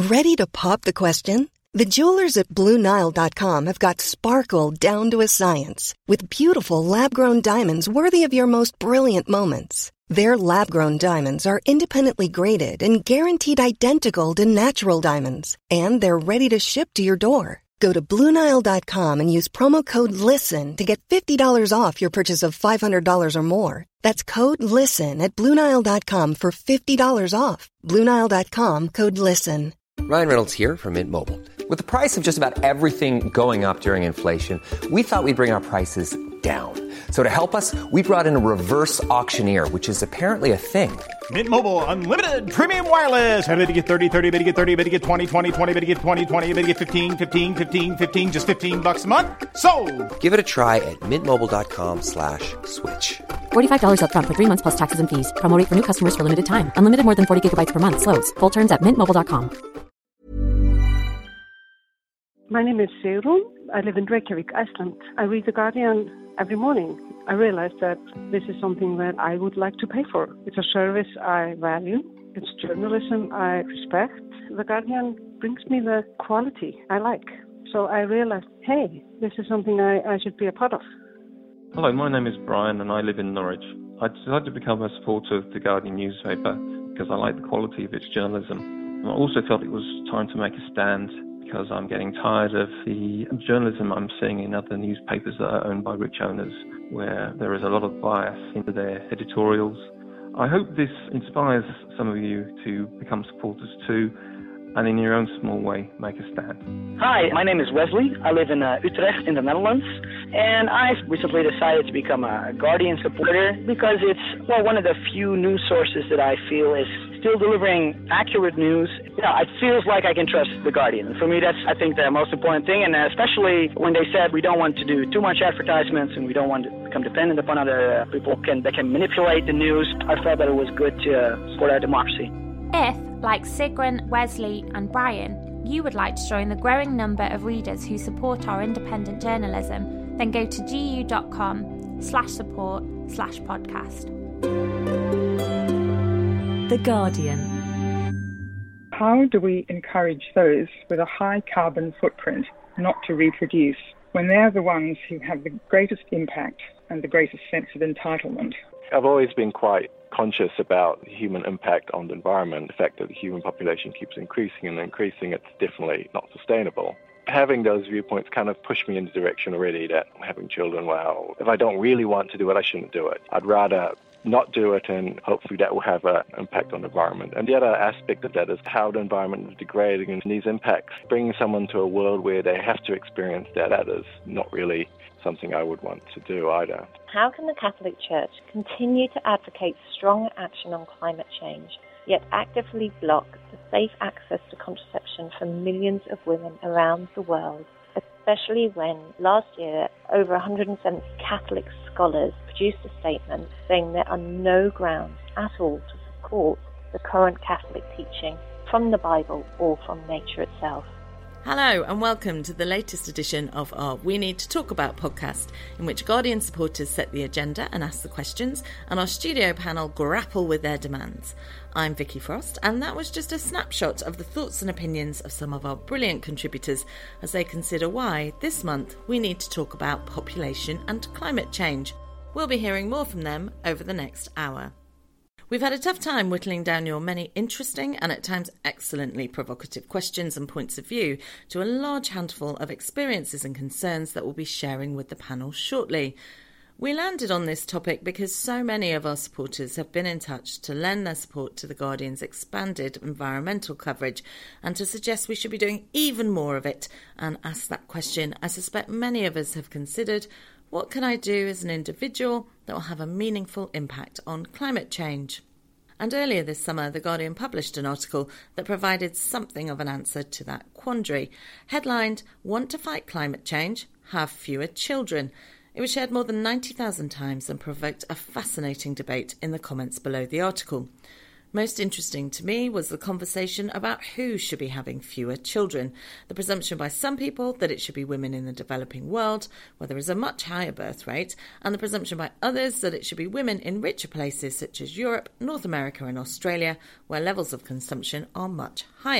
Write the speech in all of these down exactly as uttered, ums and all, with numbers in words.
Ready to pop the question? The jewelers at Blue Nile dot com have got sparkle down to a science with beautiful lab-grown diamonds worthy of your most brilliant moments. Their lab-grown diamonds are independently graded and guaranteed identical to natural diamonds, and they're ready to ship to your door. Go to Blue Nile dot com and use promo code LISTEN to get fifty dollars off your purchase of five hundred dollars or more. That's code LISTEN at Blue Nile dot com for fifty dollars off. Blue Nile dot com, code LISTEN. Ryan Reynolds here from Mint Mobile. With the price of just about everything going up during inflation, we thought we'd bring our prices down. So to help us, we brought in a reverse auctioneer, which is apparently a thing. Mint Mobile Unlimited Premium Wireless. How to get thirty, thirty, how to get thirty, how to get twenty, twenty, twenty, how to get twenty, twenty, how to get fifteen, fifteen, fifteen, fifteen, just fifteen bucks a month? Sold! Give it a try at mintmobile.com slash switch. forty-five dollars up front for three months plus taxes and fees. Promo rate for new customers for limited time. Unlimited more than forty gigabytes per month. Slows full terms at mint mobile dot com. My name is Sigrun. I live in Reykjavik, Iceland. I read The Guardian every morning. I realized that this is something that I would like to pay for. It's a service I value. It's journalism I respect. The Guardian brings me the quality I like. So I realized, hey, this is something I, I should be a part of. Hello, my name is Brian and I live in Norwich. I decided to become a supporter of the Guardian newspaper because I like the quality of its journalism. And I also felt it was time to make a stand because I'm getting tired of the journalism I'm seeing in other newspapers that are owned by rich owners, where there is a lot of bias into their editorials. I hope this inspires some of you to become supporters too, and in your own small way, make a stand. Hi, my name is Wesley. I live in uh, Utrecht in the Netherlands, and I recently decided to become a Guardian supporter because it's, well, one of the few news sources that I feel is still delivering accurate news. You know, it feels like I can trust the Guardian. For me, that's, I think, the most important thing, and especially when they said we don't want to do too much advertisements and we don't want to become dependent upon other uh, people can, that can manipulate the news. I felt that it was good to uh, support our democracy. If, like Sigrun, Wesley and Brian, you would like to join the growing number of readers who support our independent journalism, then go to gu.com slash support slash podcast. The Guardian. How do we encourage those with a high carbon footprint not to reproduce when they're the ones who have the greatest impact and the greatest sense of entitlement? I've always been quite conscious about the human impact on the environment, the fact that the human population keeps increasing and increasing, it's definitely not sustainable. Having those viewpoints kind of pushed me in the direction already that having children, well, if I don't really want to do it, I shouldn't do it. I'd rather not do it, and hopefully that will have an impact on the environment. And the other aspect of that is how the environment is degrading, and these impacts, bringing someone to a world where they have to experience that, that is not really something I would want to do either. How can the Catholic Church continue to advocate strong action on climate change, yet actively block the safe access to contraception for millions of women around the world, especially when last year over one hundred seventy Catholic scholars produced a statement saying there are no grounds at all to support the current Catholic teaching from the Bible or from nature itself? Hello and welcome to the latest edition of our We Need to Talk About podcast, in which Guardian supporters set the agenda and ask the questions, and our studio panel grapple with their demands. I'm Vicky Frost, and that was just a snapshot of the thoughts and opinions of some of our brilliant contributors as they consider why, this month, we need to talk about population and climate change. We'll be hearing more from them over the next hour. We've had a tough time whittling down your many interesting and at times excellently provocative questions and points of view to a large handful of experiences and concerns that we'll be sharing with the panel shortly. We landed on this topic because so many of our supporters have been in touch to lend their support to The Guardian's expanded environmental coverage and to suggest we should be doing even more of it, and ask that question I suspect many of us have considered: what can I do as an individual that will have a meaningful impact on climate change? And earlier this summer, The Guardian published an article that provided something of an answer to that quandary. Headlined, "Want to fight climate change? Have fewer children." It was shared more than ninety thousand times and provoked a fascinating debate in the comments below the article. Most interesting to me was the conversation about who should be having fewer children. The presumption by some people that it should be women in the developing world, where there is a much higher birth rate, and the presumption by others that it should be women in richer places such as Europe, North America and Australia, where levels of consumption are much higher.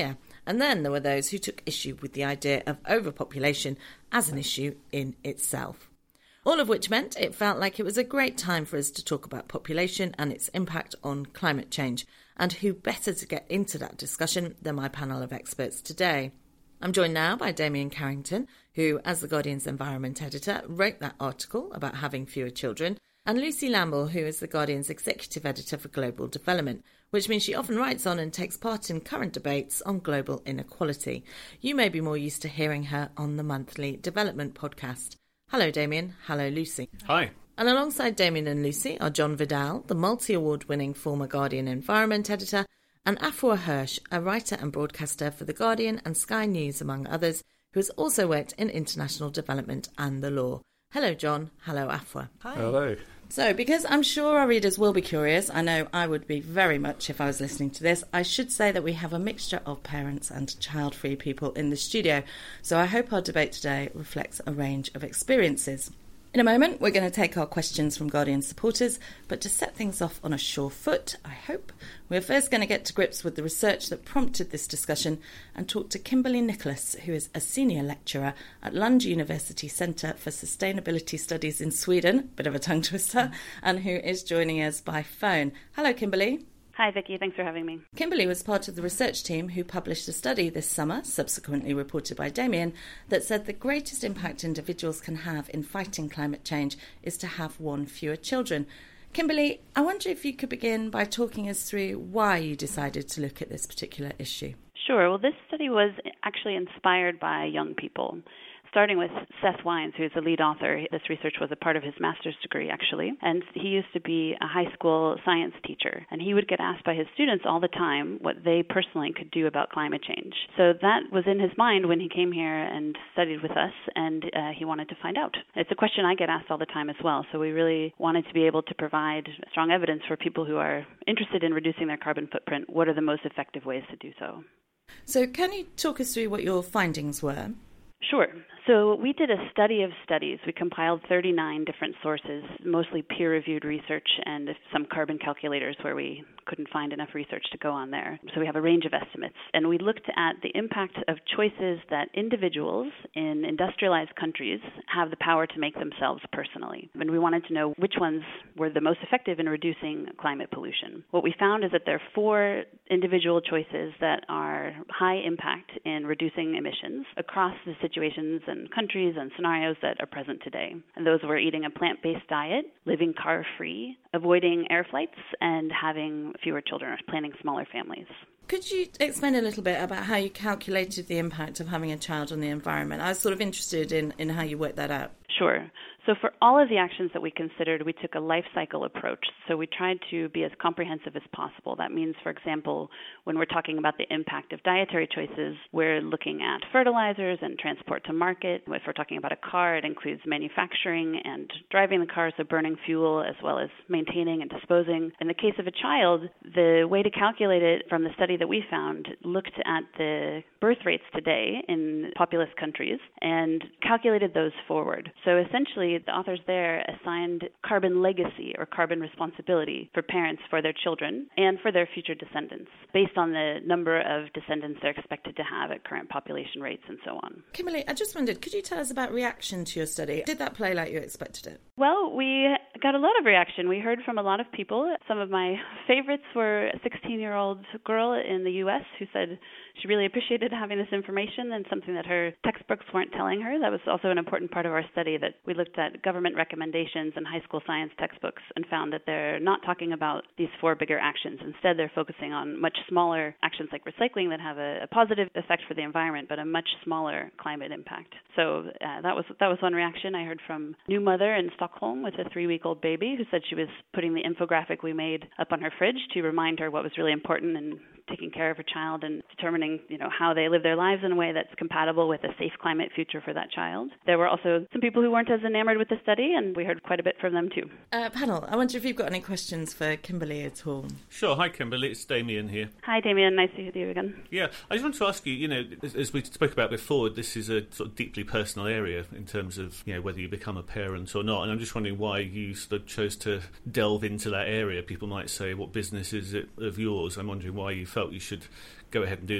And then there were those who took issue with the idea of overpopulation as an issue in itself. All of which meant it felt like it was a great time for us to talk about population and its impact on climate change. And who better to get into that discussion than my panel of experts today. I'm joined now by Damien Carrington, who, as The Guardian's environment editor, wrote that article about having fewer children, and Lucy Lamble, who is The Guardian's executive editor for global development, which means she often writes on and takes part in current debates on global inequality. You may be more used to hearing her on the monthly development podcast. Hello, Damien. Hello, Lucy. Hi. And alongside Damien and Lucy are John Vidal, the multi-award-winning former Guardian environment editor, and Afua Hirsch, a writer and broadcaster for The Guardian and Sky News, among others, who has also worked in international development and the law. Hello, John. Hello, Afua. Hi. Hello. So, because I'm sure our readers will be curious, I know I would be very much if I was listening to this, I should say that we have a mixture of parents and child-free people in the studio. So I hope our debate today reflects a range of experiences. In a moment, we're going to take our questions from Guardian supporters, but to set things off on a sure foot, I hope, we're first going to get to grips with the research that prompted this discussion and talk to Kimberly Nicholas, who is a senior lecturer at Lund University Centre for Sustainability Studies in Sweden, bit of a tongue twister, and who is joining us by phone. Hello, Kimberly. Hi, Vicky. Thanks for having me. Kimberly was part of the research team who published a study this summer, subsequently reported by Damien, that said the greatest impact individuals can have in fighting climate change is to have one fewer children. Kimberly, I wonder if you could begin by talking us through why you decided to look at this particular issue. Sure. Well, this study was actually inspired by young people. Starting with Seth Wines, who is the lead author. This research was a part of his master's degree, actually. And he used to be a high school science teacher. And he would get asked by his students all the time what they personally could do about climate change. So that was in his mind when he came here and studied with us, and uh, he wanted to find out. It's a question I get asked all the time as well. So we really wanted to be able to provide strong evidence for people who are interested in reducing their carbon footprint. What are the most effective ways to do so? So can you talk us through what your findings were? Sure. So we did a study of studies. We compiled thirty-nine different sources, mostly peer-reviewed research and some carbon calculators where we couldn't find enough research to go on there. So we have a range of estimates. And we looked at the impact of choices that individuals in industrialized countries have the power to make themselves personally. And we wanted to know which ones were the most effective in reducing climate pollution. What we found is that there are four individual choices that are high impact in reducing emissions across the situations and countries and scenarios that are present today. And those were eating a plant-based diet, living car-free, avoiding air flights, and having fewer children, or planning smaller families. Could you explain a little bit about how you calculated the impact of having a child on the environment? I was sort of interested in, in how you worked that out. Sure. So for all of the actions that we considered, we took a life cycle approach. So we tried to be as comprehensive as possible. That means, for example, when we're talking about the impact of dietary choices, we're looking at fertilizers and transport to market. If we're talking about a car, it includes manufacturing and driving the car, so burning fuel, as well as maintaining and disposing. In the case of a child, the way to calculate it from the study that we found looked at the birth rates today in populous countries and calculated those forward. So essentially, the authors there assigned carbon legacy or carbon responsibility for parents for their children and for their future descendants based on the number of descendants they're expected to have at current population rates and so on. Kimberly, I just wondered, could you tell us about reaction to your study? Did that play like you expected it? Well, we got a lot of reaction. We heard from a lot of people. Some of my favorites were a sixteen-year-old girl in the U S who said she really appreciated having this information and something that her textbooks weren't telling her. That was also an important part of our study, that we looked at government recommendations and high school science textbooks and found that they're not talking about these four bigger actions. Instead, they're focusing on much smaller actions like recycling that have a, a positive effect for the environment, but a much smaller climate impact. So uh, that was that was one reaction. I heard from a new mother in Stockholm with a three-week-old baby who said she was putting the infographic we made up on her fridge to remind her what was really important in taking care of her child and determining, you know, how they live their lives in a way that's compatible with a safe climate future for that child. There were also some people who weren't as enamored with the study, and we heard quite a bit from them too. Uh, panel, I wonder if you've got any questions for Kimberly at all. Sure. Hi, Kimberly. It's Damien here. Hi, Damien. Nice to see you again. Yeah, I just want to ask you, you know, as, as we spoke about before, this is a sort of deeply personal area in terms of, you know, whether you become a parent or not, and I'm just wondering why you sort of chose to delve into that area. People might say, what business is it of yours? I'm wondering why you felt you should go ahead and do this.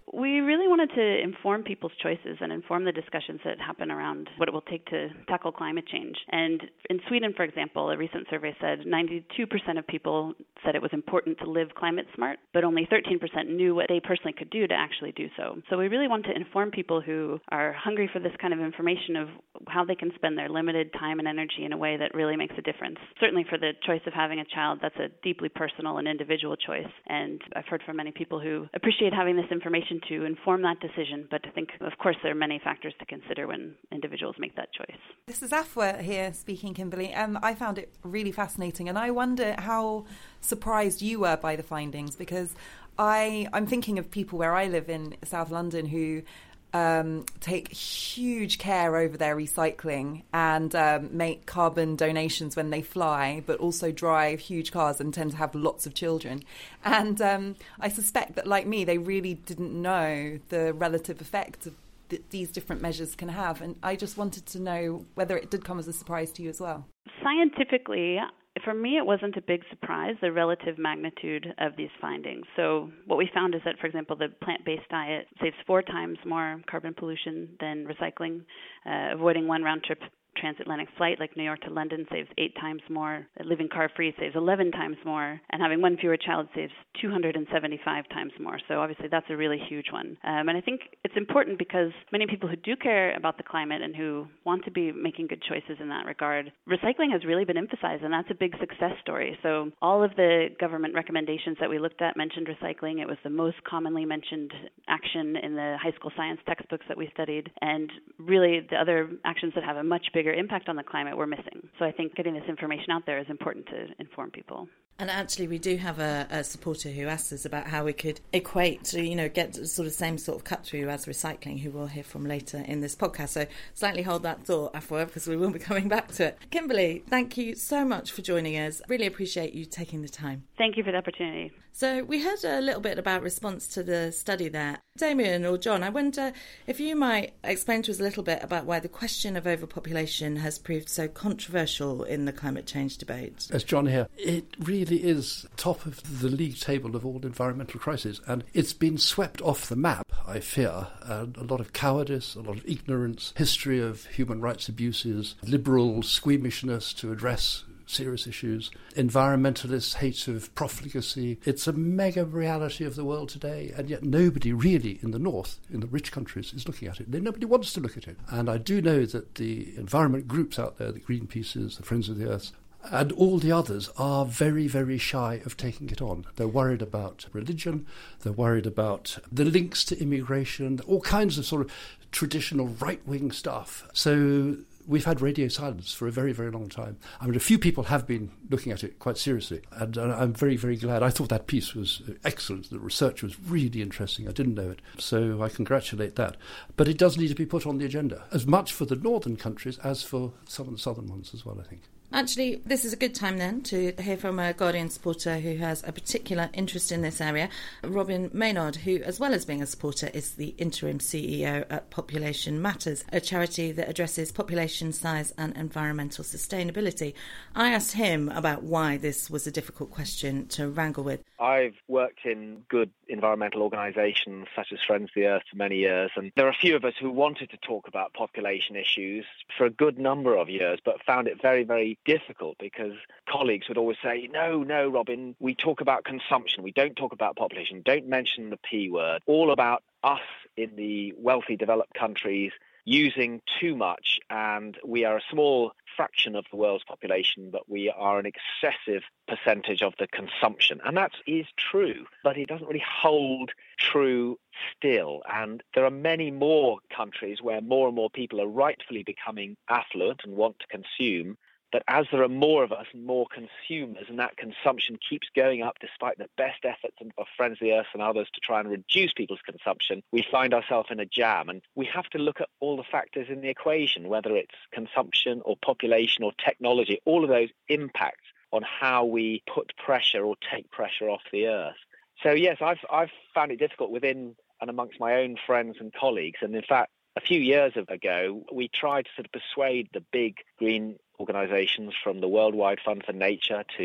we really wanted to inform people's choices and inform the discussions that happen around what it will take to tackle climate change. And in Sweden, for example, a recent survey said ninety-two percent of people said it was important to live climate smart, but only thirteen percent knew what they personally could do to actually do so. So we really want to inform people who are hungry for this kind of information of how they can spend their limited time and energy in a way that really makes a difference. Certainly for the choice of having a child, that's a deeply personal and individual choice. And I've heard from many people who appreciate having this information to inform that decision. But I think, of course, there are many factors to consider when individuals make that choice. This is Afua here speaking, Kimberly. Um, I found it really fascinating, and I wonder how surprised you were by the findings, because I, I'm thinking of people where I live in South London who Um, take huge care over their recycling and um, make carbon donations when they fly, but also drive huge cars and tend to have lots of children. And um, I suspect that, like me, they really didn't know the relative effect of th- these different measures can have. And I just wanted to know whether it did come as a surprise to you as well. Scientifically, for me, it wasn't a big surprise, the relative magnitude of these findings. So what we found is that, for example, the plant-based diet saves four times more carbon pollution than recycling. Uh, avoiding one round-trip transatlantic flight like New York to London saves eight times more. Living car-free saves eleven times more. And having one fewer child saves two hundred seventy-five times more. So obviously that's a really huge one. Um, and I think it's important because many people who do care about the climate and who want to be making good choices in that regard, recycling has really been emphasized, and that's a big success story. So all of the government recommendations that we looked at mentioned recycling. It was the most commonly mentioned action in the high school science textbooks that we studied. And really the other actions that have a much bigger impact on the climate we're missing. So I think getting this information out there is important to inform people. And actually, we do have a, a supporter who asked us about how we could equate, you know, get sort of same sort of cut through as recycling, who we'll hear from later in this podcast. So slightly hold that thought, Afua, because we will be coming back to it. Kimberly, thank you so much for joining us. Really appreciate you taking the time. Thank you for the opportunity. So we heard a little bit about response to the study there. Damien or John, I wonder if you might explain to us a little bit about why the question of overpopulation has proved so controversial in the climate change debate. As John here, it really is top of the league table of all environmental crises, and it's been swept off the map, I fear. And a lot of cowardice, a lot of ignorance, history of human rights abuses, liberal squeamishness to address serious issues, environmentalists' hate of profligacy. It's a mega reality of the world today, and yet nobody really in the north, in the rich countries, is looking at it. Nobody wants to look at it. And I do know that the environment groups out there, the Greenpeaces, the Friends of the Earth, and all the others are very, very shy of taking it on. They're worried about religion, they're worried about the links to immigration, all kinds of sort of traditional right-wing stuff. So we've had radio silence for a very, very long time. I mean, a few people have been looking at it quite seriously, and I'm very, very glad. I thought that piece was excellent. The research was really interesting. I didn't know it, so I congratulate that. But it does need to be put on the agenda, as much for the northern countries as for some of the southern ones as well, I think. Actually, this is a good time then to hear from a Guardian supporter who has a particular interest in this area, Robin Maynard, who, as well as being a supporter, is the interim C E O at Population Matters, a charity that addresses population size and environmental sustainability. I asked him about why this was a difficult question to wrangle with. I've worked in good environmental organisations such as Friends of the Earth for many years, and there are a few of us who wanted to talk about population issues for a good number of years, but found it very, very difficult because colleagues would always say, no, no, Robin, we talk about consumption. We don't talk about population. Don't mention the P word. All about us in the wealthy developed countries using too much, and we are a small fraction of the world's population, but we are an excessive percentage of the consumption. And that is true, but it doesn't really hold true still. And there are many more countries where more and more people are rightfully becoming affluent and want to consume. But as there are more of us and more consumers, and that consumption keeps going up despite the best efforts of Friends of the Earth and others to try and reduce people's consumption, we find ourselves in a jam. And we have to look at all the factors in the equation, whether it's consumption or population or technology. All of those impact on how we put pressure or take pressure off the Earth. So yes, I've, I've found it difficult within and amongst my own friends and colleagues. And in fact, a few years ago, we tried to sort of persuade the big green organisations from the Worldwide Fund for Nature to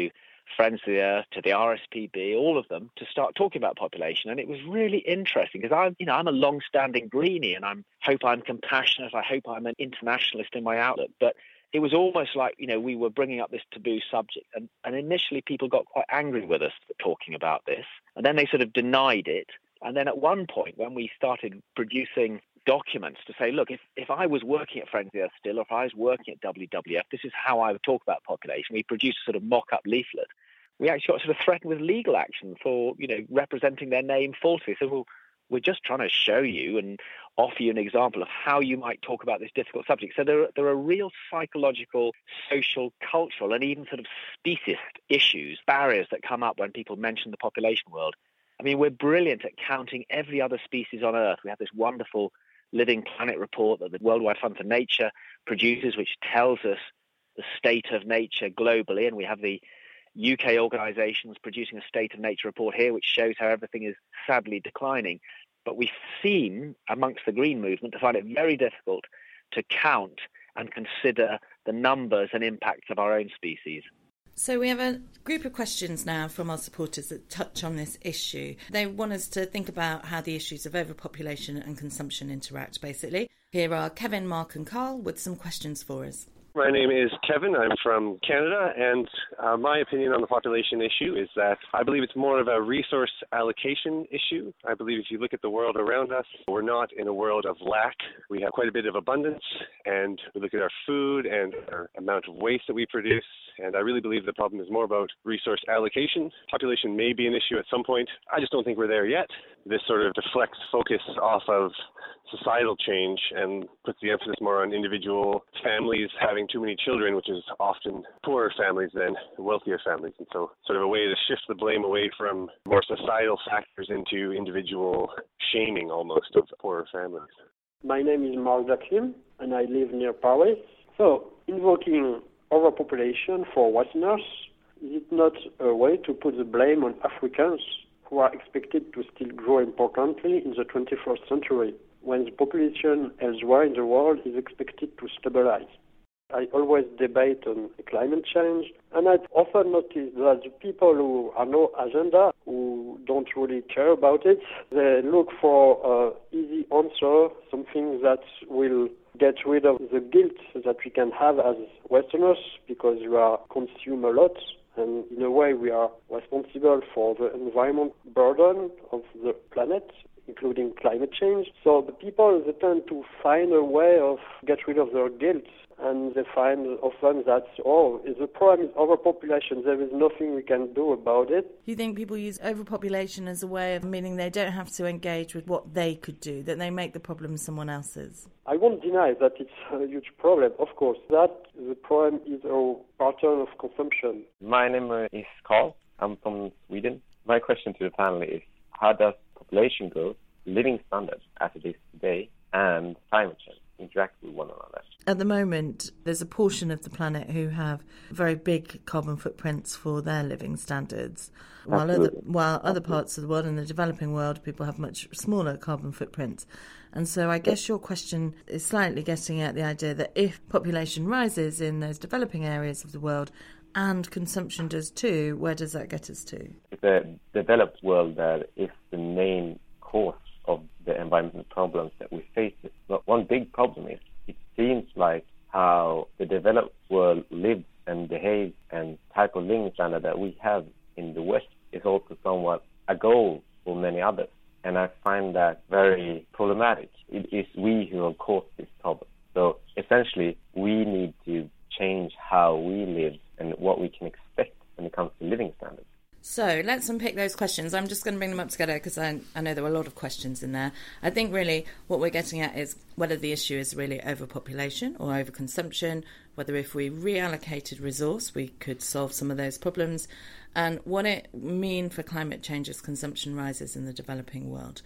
Friends of the Earth, to the R S P B, all of them, to start talking about population. And it was really interesting because I'm, you know, I'm a long-standing greenie, and I hope I'm compassionate. I hope I'm an internationalist in my outlook. But it was almost like, you know, we were bringing up this taboo subject. And, and initially people got quite angry with us for talking about this. And then they sort of denied it. And then at one point, when we started producing documents to say, look, if, if I was working at Friends of the Earth still, or if I was working at W W F, this is how I would talk about population. We produced a sort of mock-up leaflet. We actually got sort of threatened with legal action for, you know, representing their name falsely. So, well, we're just trying to show you and offer you an example of how you might talk about this difficult subject. So there are, there are real psychological, social, cultural, and even sort of speciesist issues, barriers that come up when people mention the population world. I mean, we're brilliant at counting every other species on Earth. We have this wonderful Living Planet report that the Worldwide Fund for Nature produces, which tells us the state of nature globally, and we have the U K organisations producing a state of nature report here, which shows how everything is sadly declining. But we seem, amongst the Green movement, to find it very difficult to count and consider the numbers and impacts of our own species. So we have a group of questions now from our supporters that touch on this issue. They want us to think about how the issues of overpopulation and consumption interact, basically. Here are Kevin, Mark and Carl with some questions for us. My name is Kevin. I'm from Canada, and uh, my opinion on the population issue is that I believe it's more of a resource allocation issue. I believe if you look at the world around us, we're not in a world of lack. We have quite a bit of abundance, and we look at our food and our amount of waste that we produce, and I really believe the problem is more about resource allocation. Population may be an issue at some point. I just don't think we're there yet. This sort of deflects focus off of societal change and puts the emphasis more on individual families having too many children, which is often poorer families than wealthier families. And so sort of a way to shift the blame away from more societal factors into individual shaming almost of poorer families. My name is Mark Dakim, and I live near Paris. So, invoking overpopulation for Westerners, is it not a way to put the blame on Africans who are expected to still grow importantly in the twenty-first century, when the population elsewhere in the world is expected to stabilize? I always debate on climate change, and I've often noticed that the people who have no agenda, who don't really care about it, they look for an easy answer, something that will get rid of the guilt that we can have as Westerners, because we are consume a lot, and in a way we are responsible for the environment burden of the planet, including climate change. So the people, they tend to find a way of get rid of their guilt, and they find often that, oh, the problem is overpopulation, there is nothing we can do about it. Do you think people use overpopulation as a way of meaning they don't have to engage with what they could do, that they make the problem someone else's? I won't deny that it's a huge problem, of course. That the problem is our pattern of consumption. My name is Carl. I'm from Sweden. My question to the panel is, how does population growth, living standards as it is today, and climate change interact with one another? At the moment, there's a portion of the planet who have very big carbon footprints for their living standards, while other, while other parts of the world, in the developing world, people have much smaller carbon footprints. And so I guess your question is slightly getting at the idea that if population rises in those developing areas of the world and consumption does too, where does that get us to? The developed world that is the main cause of the environmental problems that we face. But one big problem is it seems like how the developed world lives and behaves and type of living standard that we have in the West is also somewhat a goal for many others. And I find that very problematic. It is we who have caused this problem. So essentially, we need to change how we live and what we can expect when it comes to living standards. So let's unpick those questions. I'm just going to bring them up together because I, I know there were a lot of questions in there. I think really what we're getting at is whether the issue is really overpopulation or overconsumption, whether if we reallocated resource we could solve some of those problems, and what it mean for climate change as consumption rises in the developing world.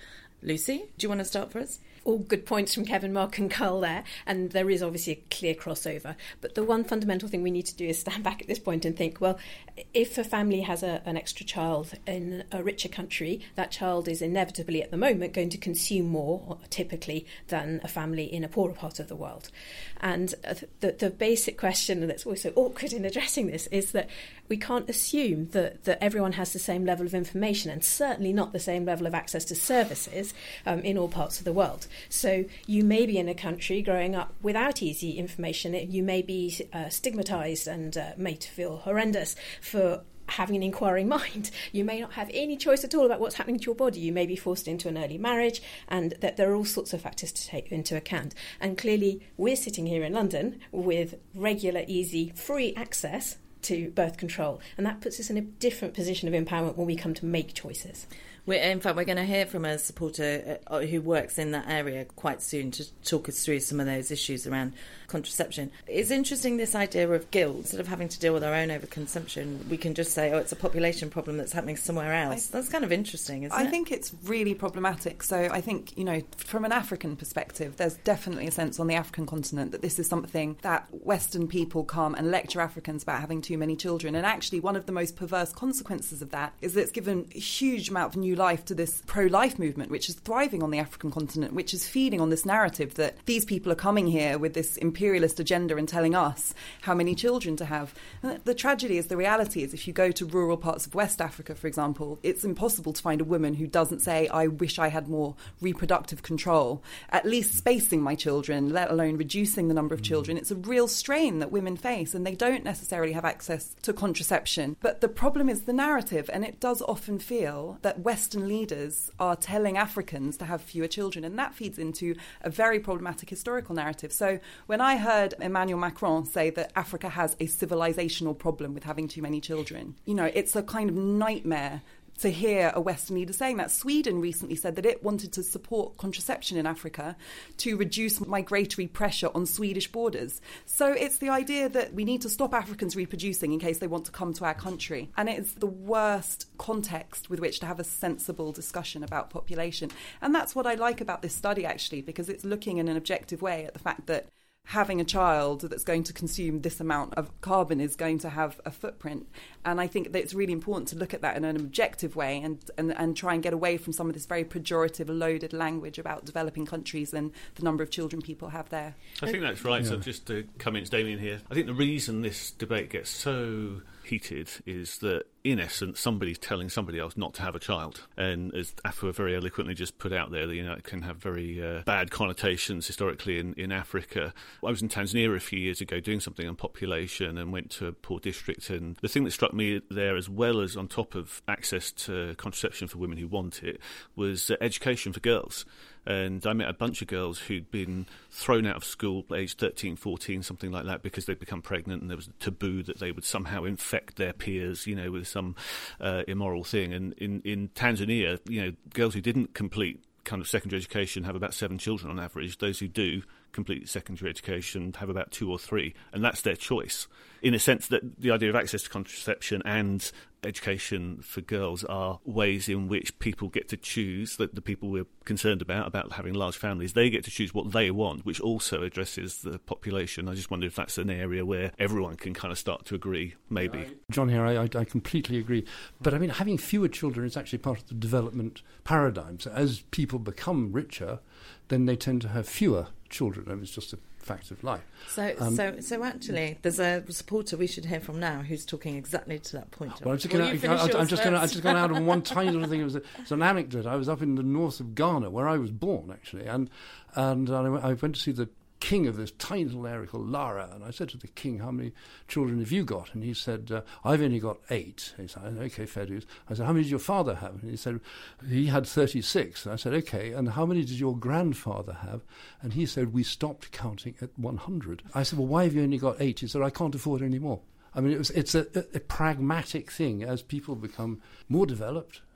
Lucy, do you want to start for us? All good points from Kevin, Mark and Carl there, and there is obviously a clear crossover. But the one fundamental thing we need to do is stand back at this point and think, well, if a family has a, an extra child in a richer country, that child is inevitably at the moment going to consume more, typically, than a family in a poorer part of the world. And the, the basic question that's always so awkward in addressing this is that we can't assume that, that everyone has the same level of information, and certainly not the same level of access to services um, in all parts of the world. So you may be in a country growing up without easy information. You may be uh, stigmatised and uh, made to feel horrendous for having an inquiring mind. You may not have any choice at all about what's happening to your body. You may be forced into an early marriage, and that there are all sorts of factors to take into account. And clearly we're sitting here in London with regular, easy, free access to birth control, and that puts us in a different position of empowerment when we come to make choices. We're, in fact, we're going to hear from a supporter uh, who works in that area quite soon to talk us through some of those issues around contraception. It's interesting, this idea of guilt, instead of having to deal with our own overconsumption, we can just say, oh, it's a population problem that's happening somewhere else. I, that's kind of interesting, isn't I it? I think it's really problematic. So I think, you know, from an African perspective, there's definitely a sense on the African continent that this is something that Western people come and lecture Africans about having too many children. And actually, one of the most perverse consequences of that is that it's given a huge amount of new life to this pro-life movement, which is thriving on the African continent, which is feeding on this narrative that these people are coming here with this imperialist agenda and telling us how many children to have. And the tragedy is, the reality is, if you go to rural parts of West Africa, for example, it's impossible to find a woman who doesn't say, I wish I had more reproductive control, at least spacing my children, let alone reducing the number of children. It's a real strain that women face, and they don't necessarily have access to contraception. But the problem is the narrative, and it does often feel that Western leaders are telling Africans to have fewer children, and that feeds into a very problematic historical narrative. So when I heard Emmanuel Macron say that Africa has a civilizational problem with having too many children, you know, it's a kind of nightmare to hear a Western leader saying that. Sweden recently said that it wanted to support contraception in Africa to reduce migratory pressure on Swedish borders. So it's the idea that we need to stop Africans reproducing in case they want to come to our country. And it's the worst context with which to have a sensible discussion about population. And that's what I like about this study, actually, because it's looking in an objective way at the fact that having a child that's going to consume this amount of carbon is going to have a footprint. And I think that it's really important to look at that in an objective way and, and, and try and get away from some of this very pejorative, loaded language about developing countries and the number of children people have there. I think that's right. Yeah. So just to come in, it's Damien here. I think the reason this debate gets so heated is that, in essence, somebody's telling somebody else not to have a child. And as Afua very eloquently just put out there, you know, it can have very uh, bad connotations historically in, in Africa. I was in Tanzania a few years ago doing something on population and went to a poor district, and the thing that struck me there, as well as on top of access to contraception for women who want it, was uh, education for girls. And I met a bunch of girls who'd been thrown out of school aged thirteen, fourteen, something like that, because they'd become pregnant, and there was a taboo that they would somehow infect their peers, you know, with some uh, immoral thing. And in, in Tanzania, you know, girls who didn't complete kind of secondary education have about seven children on average. Those who do complete secondary education have about two or three, and that's their choice. In a sense that the idea of access to contraception and education for girls are ways in which people get to choose, that the people we're concerned about, about having large families, they get to choose what they want, which also addresses the population. I just wonder if that's an area where everyone can kind of start to agree, maybe. John here, I, I completely agree. But I mean, having fewer children is actually part of the development paradigm. So as people become richer, then they tend to have fewer children. I mean, it's just a fact of life. So, um, so, so actually, there's a supporter we should hear from now who's talking exactly to that point. Well, I'm just going to. I'm just going to. I'm just going to add on one tiny little thing. It was a, it's an anecdote. I was up in the north of Ghana, where I was born, actually, and and I went to see the king of this tiny little area called Lara, and I said to the king, how many children have you got? And he said, uh, I've only got eight. He said, okay, fair dues. I said, how many did your father have? And he said, he had thirty-six. And I said, okay, and how many did your grandfather have? And he said, we stopped counting at one hundred. I said, well, why have you only got eight? He said, I can't afford any more. I mean, it was, it's a, a, a pragmatic thing. As people become more developed,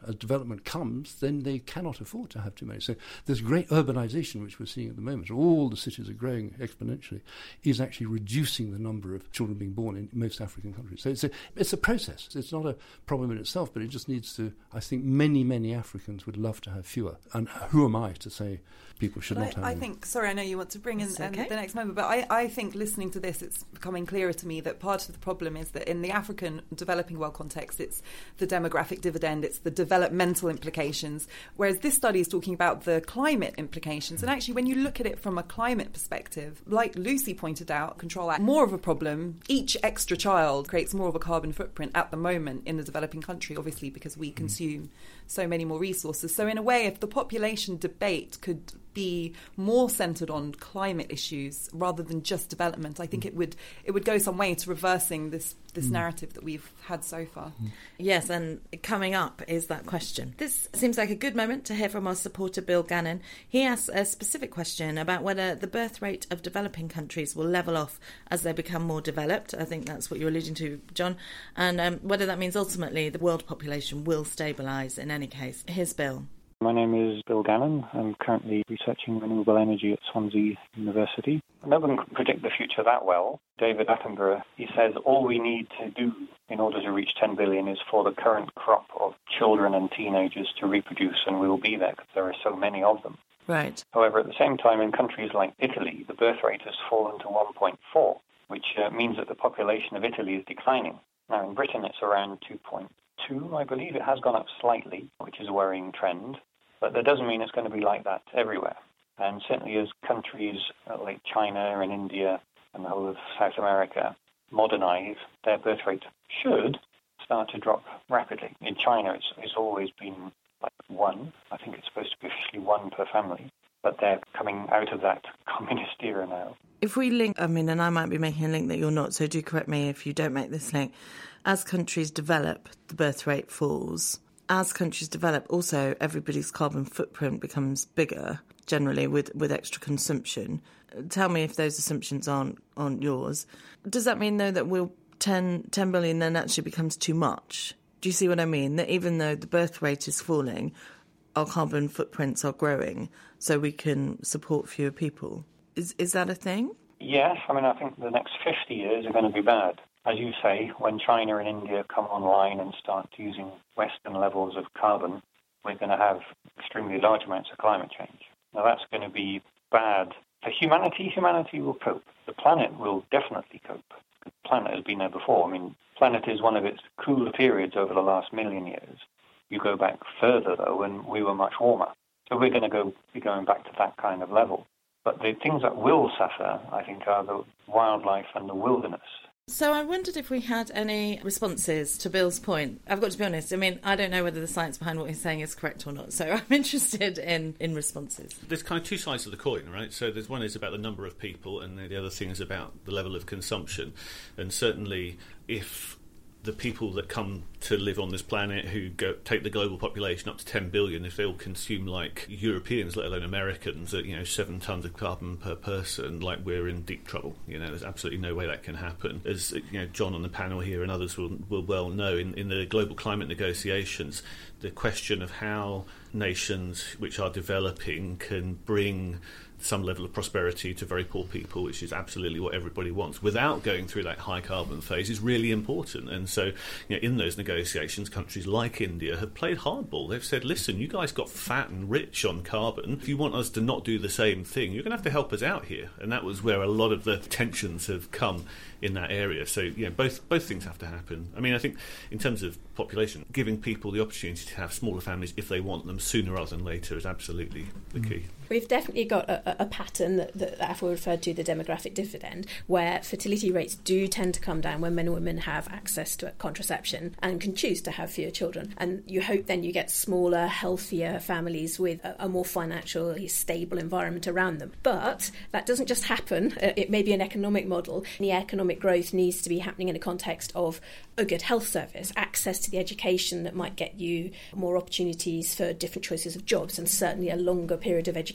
as development comes, then they cannot afford to have too many. So this great urbanization which we're seeing at the moment, so all the cities are growing exponentially, is actually reducing the number of children being born in most African countries. So it's a, it's a process. It's not a problem in itself, but it just needs to, I think many, many Africans would love to have fewer. And who am I to say people should but not I, have I them? think, sorry, I know you want to bring in um, okay. the next moment, but I, I think listening to this, it's becoming clearer to me that part of the problem is that in the African developing world context, it's the demographic dividend, it's the developmental implications, whereas this study is talking about the climate implications. And actually, when you look at it from a climate perspective, like Lucy pointed out, Control Act, more of a problem. Each extra child creates more of a carbon footprint at the moment in the developing country, obviously, because we consume so many more resources. So in a way, if the population debate could be more centred on climate issues rather than just development, I think it would it would go some way to reversing this this mm. narrative that we've had so far. Mm. Yes, and coming up is that question. This seems like a good moment to hear from our supporter Bill Gannon. He asks a specific question about whether the birth rate of developing countries will level off as they become more developed. I think that's what you're alluding to, John, and um, whether that means ultimately the world population will stabilise in any case. Here's Bill. My name is Bill Gannon. I'm currently researching renewable energy at Swansea University. No one can predict the future that well. David Attenborough, he says all we need to do in order to reach ten billion is for the current crop of children and teenagers to reproduce, and we will be there because there are so many of them. Right. However, at the same time, in countries like Italy, the birth rate has fallen to one point four, which uh, means that the population of Italy is declining. Now, in Britain, it's around two point two, I believe. It has gone up slightly, which is a worrying trend. But that doesn't mean it's going to be like that everywhere. And certainly as countries like China and India and the whole of South America modernize, their birth rate should start to drop rapidly. In China, it's, it's always been like one. I think it's supposed to be officially one per family. But they're coming out of that communist era now. If we link, I mean, and I might be making a link that you're not, so do correct me if you don't make this link. As countries develop, the birth rate falls. As countries develop, also everybody's carbon footprint becomes bigger, generally with, with extra consumption. Tell me if those assumptions aren't, aren't yours. Does that mean, though, that we'll ten, ten billion then actually becomes too much? Do you see what I mean? That even though the birth rate is falling, our carbon footprints are growing, so we can support fewer people. Is is that a thing? Yes, I mean, I think the next fifty years are going to be bad. As you say, when China and India come online and start using Western levels of carbon, we're going to have extremely large amounts of climate change. Now, that's going to be bad for humanity. Humanity will cope. The planet will definitely cope. The planet has been there before. I mean, the planet is one of its cooler periods over the last million years. You go back further, though, and we were much warmer. So we're going to go be going back to that kind of level. But the things that will suffer, I think, are the wildlife and the wilderness. So I wondered if we had any responses to Bill's point. I've got to be honest, I mean, I don't know whether the science behind what he's saying is correct or not, so I'm interested in, in responses. There's kind of two sides of the coin, right? So there's one is about the number of people, and the other thing is about the level of consumption. And certainly if the people that come to live on this planet who go take the global population up to ten billion, if they all consume like Europeans, let alone Americans, at, you know, seven tons of carbon per person, like, we're in deep trouble. You know, there's absolutely no way that can happen. As you know, John on the panel here and others will, will well know, in, in the global climate negotiations, the question of how nations which are developing can bring some level of prosperity to very poor people, which is absolutely what everybody wants, without going through that high carbon phase, is really important. And so, you know, in those negotiations, countries like India have played hardball. They've said, listen, you guys got fat and rich on carbon. If you want us to not do the same thing, you're going to have to help us out here. And that was where a lot of the tensions have come in that area. So, you know, both both things have to happen. I mean, I think in terms of population, giving people the opportunity to have smaller families if they want them sooner rather than later is absolutely the key. We've definitely got a, a pattern that, that Afua referred to, the demographic dividend, where fertility rates do tend to come down when men and women have access to contraception and can choose to have fewer children. And you hope then you get smaller, healthier families with a, a more financially stable environment around them. But that doesn't just happen. It may be an economic model. The economic growth needs to be happening in a context of a good health service, access to the education that might get you more opportunities for different choices of jobs, and certainly a longer period of education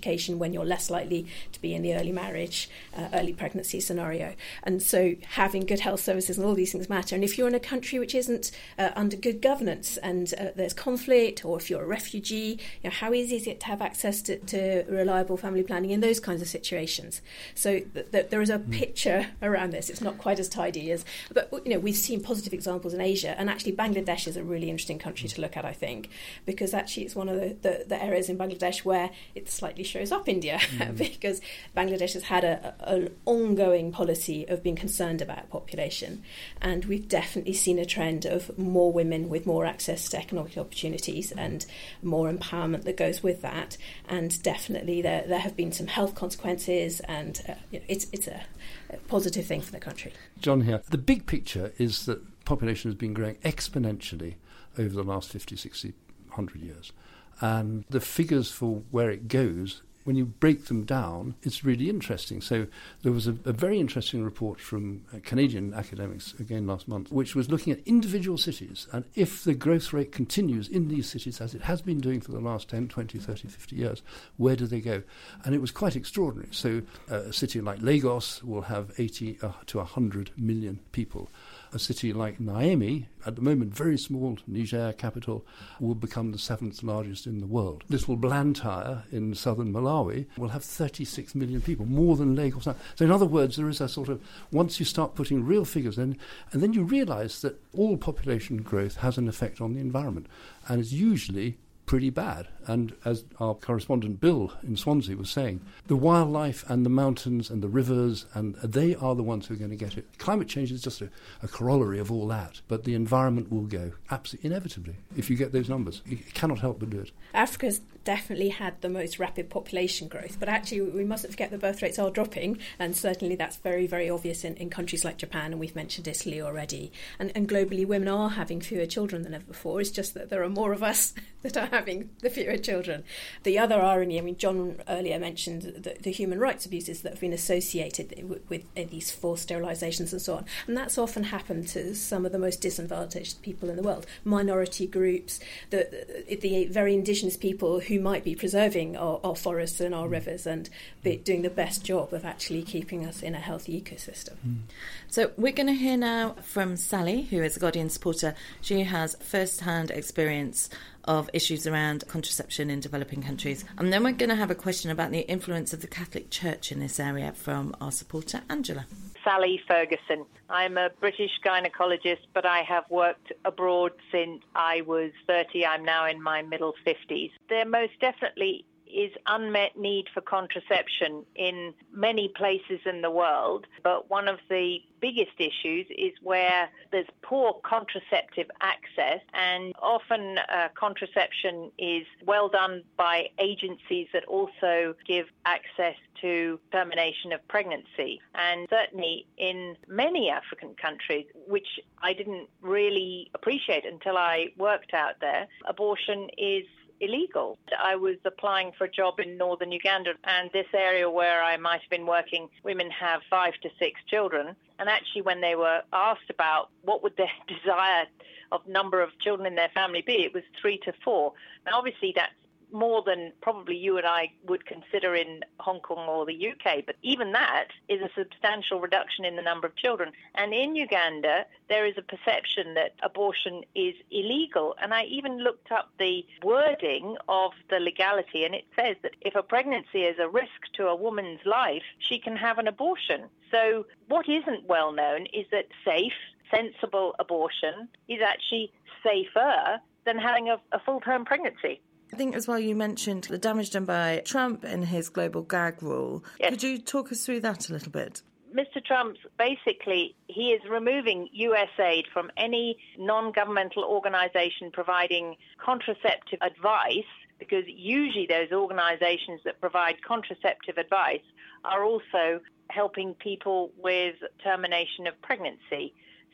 education when you're less likely to be in the early marriage, uh, early pregnancy scenario. And so having good health services and all these things matter. And if you're in a country which isn't uh, under good governance and uh, there's conflict, or if you're a refugee, you know, how easy is it to have access to, to reliable family planning in those kinds of situations? So th- th- there is a picture around this. It's not quite as tidy as, but you know, we've seen positive examples in Asia, and actually Bangladesh is a really interesting country to look at, I think, because actually it's one of the, the, the areas in Bangladesh where it slightly shows up India, mm. because Bangladesh has had a, a, an ongoing policy of being concerned about population, and we've definitely seen a trend of more women with more access to economic opportunities and more empowerment that goes with that, and definitely there there have been some health consequences, and uh, you know, it's it's a, a positive thing for the country. John here. The big picture is that population has been growing exponentially over the last fifty, sixty, one hundred years. And the figures for where it goes, when you break them down, it's really interesting. So there was a, a very interesting report from uh, Canadian academics, again last month, which was looking at individual cities. And if the growth rate continues in these cities, as it has been doing for the last ten, twenty, thirty, fifty years, where do they go? And it was quite extraordinary. So uh, a city like Lagos will have eighty uh, to one hundred million people. A city like Niamey, at the moment very small, Niger capital, will become the seventh largest in the world. Little Blantyre in southern Malawi will have thirty-six million people, more than Lagos. So in other words, there is a sort of, once you start putting real figures in, and then you realise that all population growth has an effect on the environment, and it's usually pretty bad. And as our correspondent Bill in Swansea was saying, the wildlife and the mountains and the rivers, and they are the ones who are going to get it. Climate change is just a, a corollary of all that, but the environment will go absolutely inevitably if you get those numbers. You cannot help but do it. Africa's definitely had the most rapid population growth, but actually we mustn't forget the birth rates are dropping, and certainly that's very, very obvious in, in countries like Japan, and we've mentioned Italy already. And, and globally, women are having fewer children than ever before. It's just that there are more of us that are having the fewer children. The other irony, I mean, John earlier mentioned the, the human rights abuses that have been associated with, with uh, these forced sterilisations and so on, and that's often happened to some of the most disadvantaged people in the world, minority groups, the, the, the very indigenous people who might be preserving our, our forests and our rivers and be doing the best job of actually keeping us in a healthy ecosystem. Mm. So we're going to hear now from Sally, who is a Guardian supporter. She has first-hand experience of issues around contraception in developing countries. And then we're going to have a question about the influence of the Catholic Church in this area from our supporter, Angela. Sally Ferguson. I'm a British gynaecologist, but I have worked abroad since I was thirty. I'm now in my middle fifties. There most definitely is unmet need for contraception in many places in the world, but one of the biggest issues is where there's poor contraceptive access, and often uh, contraception is well done by agencies that also give access to termination of pregnancy. And certainly in many African countries, which I didn't really appreciate until I worked out there, abortion is illegal. I was applying for a job in northern Uganda, and this area where I might have been working, women have five to six children. And actually, when they were asked about what would their desire of number of children in their family be, it was three to four. Now, obviously, that's more than probably you and I would consider in Hong Kong or the U K, but even that is a substantial reduction in the number of children. And in Uganda, there is a perception that abortion is illegal. And I even looked up the wording of the legality, and it says that if a pregnancy is a risk to a woman's life, she can have an abortion. So what isn't well known is that safe, sensible abortion is actually safer than having a, a full-term pregnancy. I think as well you mentioned the damage done by Trump and his global gag rule. Yes. Could you talk us through that a little bit? Mister Trump's basically, he is removing U S aid from any non-governmental organisation providing contraceptive advice, because usually those organisations that provide contraceptive advice are also helping people with termination of pregnancy.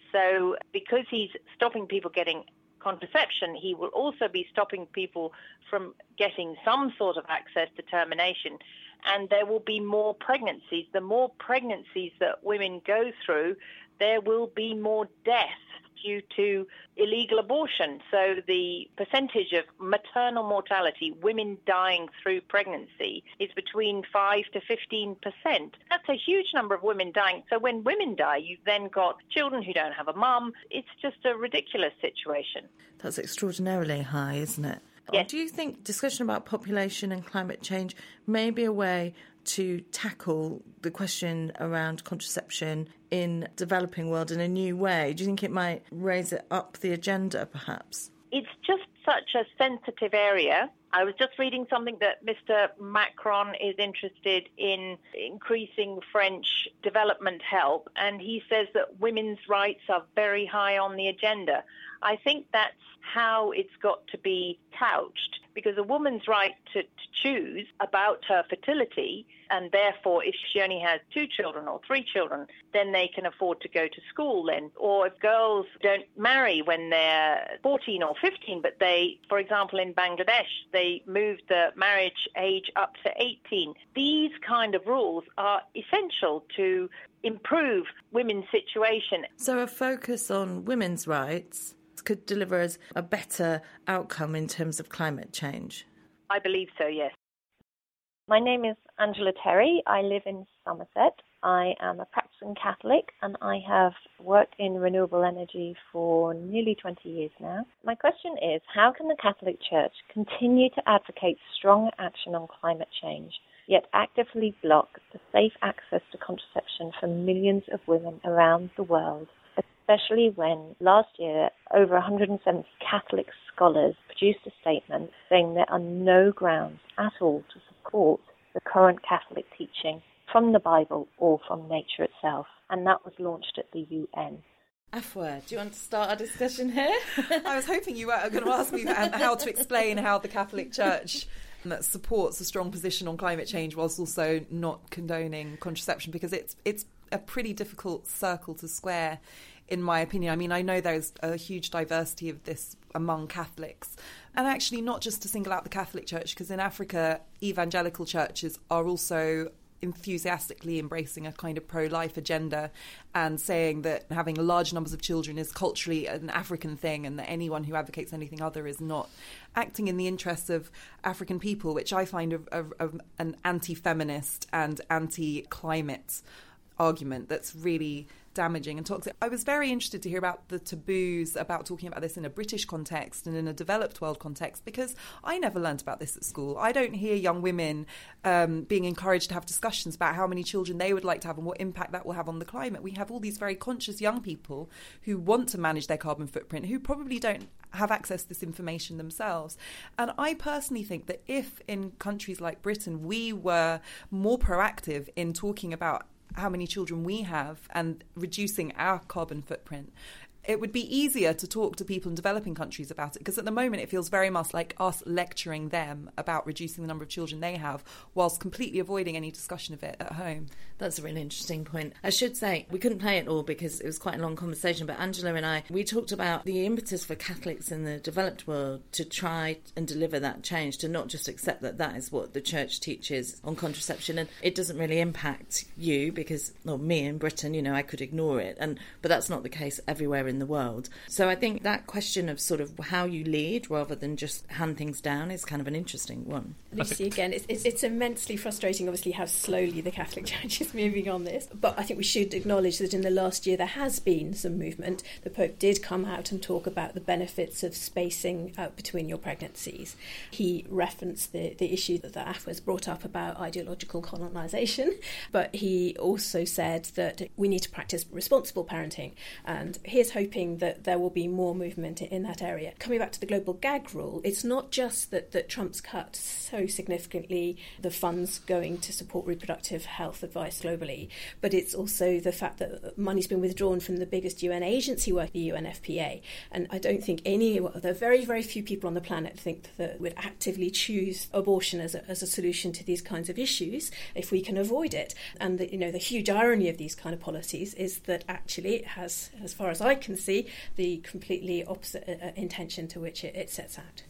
So because he's stopping people getting contraception, he will also be stopping people from getting some sort of access to termination. And there will be more pregnancies. The more pregnancies that women go through, there will be more death due to illegal abortion. So the percentage of maternal mortality, women dying through pregnancy, is between five to fifteen percent. That's a huge number of women dying. So when women die, you've then got children who don't have a mum. It's just a ridiculous situation. That's extraordinarily high, isn't it? Yes. Do you think discussion about population and climate change may be a way to tackle the question around contraception in developing world in a new way? Do you think it might raise it up the agenda, perhaps? It's just such a sensitive area. I was just reading something that Mister Macron is interested in increasing French development help, and he says that women's rights are very high on the agenda. I think that's how it's got to be couched, because a woman's right to, to choose about her fertility, and therefore if she only has two children or three children, then they can afford to go to school then. Or if girls don't marry when they're fourteen or fifteen, but they, for example, in Bangladesh, they moved the marriage age up to eighteen. These kind of rules are essential to improve women's situation. So a focus on women's rights could deliver us a better outcome in terms of climate change? I believe so, yes. My name is Angela Terry. I live in Somerset. I am a practicing Catholic and I have worked in renewable energy for nearly twenty years now. My question is, how can the Catholic Church continue to advocate strong action on climate change, yet actively block the safe access to contraception for millions of women around the world, especially when last year over one hundred seventy Catholic scholars produced a statement saying there are no grounds at all to support the current Catholic teaching from the Bible or from nature itself, and that was launched at the U N. Afua, do you want to start our discussion here? I was hoping you were going to ask me how to explain how the Catholic Church that supports a strong position on climate change whilst also not condoning contraception, because it's it's a pretty difficult circle to square, in my opinion. I mean, I know there's a huge diversity of this among Catholics, and actually not just to single out the Catholic Church, because in Africa, evangelical churches are also enthusiastically embracing a kind of pro-life agenda and saying that having large numbers of children is culturally an African thing, and that anyone who advocates anything other is not acting in the interests of African people, which I find a, a, a, an anti-feminist and anti-climate argument that's really damaging and toxic. I was very interested to hear about the taboos about talking about this in a British context and in a developed world context, because I never learned about this at school. I don't hear young women um, being encouraged to have discussions about how many children they would like to have and what impact that will have on the climate. We have all these very conscious young people who want to manage their carbon footprint, who probably don't have access to this information themselves. And I personally think that if in countries like Britain we were more proactive in talking about how many children we have and reducing our carbon footprint, it would be easier to talk to people in developing countries about it, because at the moment it feels very much like us lecturing them about reducing the number of children they have whilst completely avoiding any discussion of it at home. That's a really interesting point. I should say, we couldn't play it all because it was quite a long conversation, but Angela and I, we talked about the impetus for Catholics in the developed world to try and deliver that change, to not just accept that that is what the church teaches on contraception, and it doesn't really impact you because, or me in Britain, you know, I could ignore it, and but that's not the case everywhere in the world. So I think that question of sort of how you lead rather than just hand things down is kind of an interesting one. Lucy, again, it's, it's, it's immensely frustrating, obviously, how slowly the Catholic Church is moving on this. But I think we should acknowledge that in the last year there has been some movement. The Pope did come out and talk about the benefits of spacing out between your pregnancies. He referenced the, the issue that the Afua has brought up about ideological colonisation, but he also said that we need to practice responsible parenting, and here's hoping that there will be more movement in that area. Coming back to the global gag rule, it's not just that, that Trump's cut so significantly the funds going to support reproductive health advice globally, but it's also the fact that money's been withdrawn from the biggest U N agency work, the U N F P A. And I don't think any, well, there are very, very few people on the planet think that would actively choose abortion as a, as a solution to these kinds of issues if we can avoid it. And the, you know, the huge irony of these kind of policies is that actually it has, as far as I can see, the completely opposite uh, intention to which it, it sets out.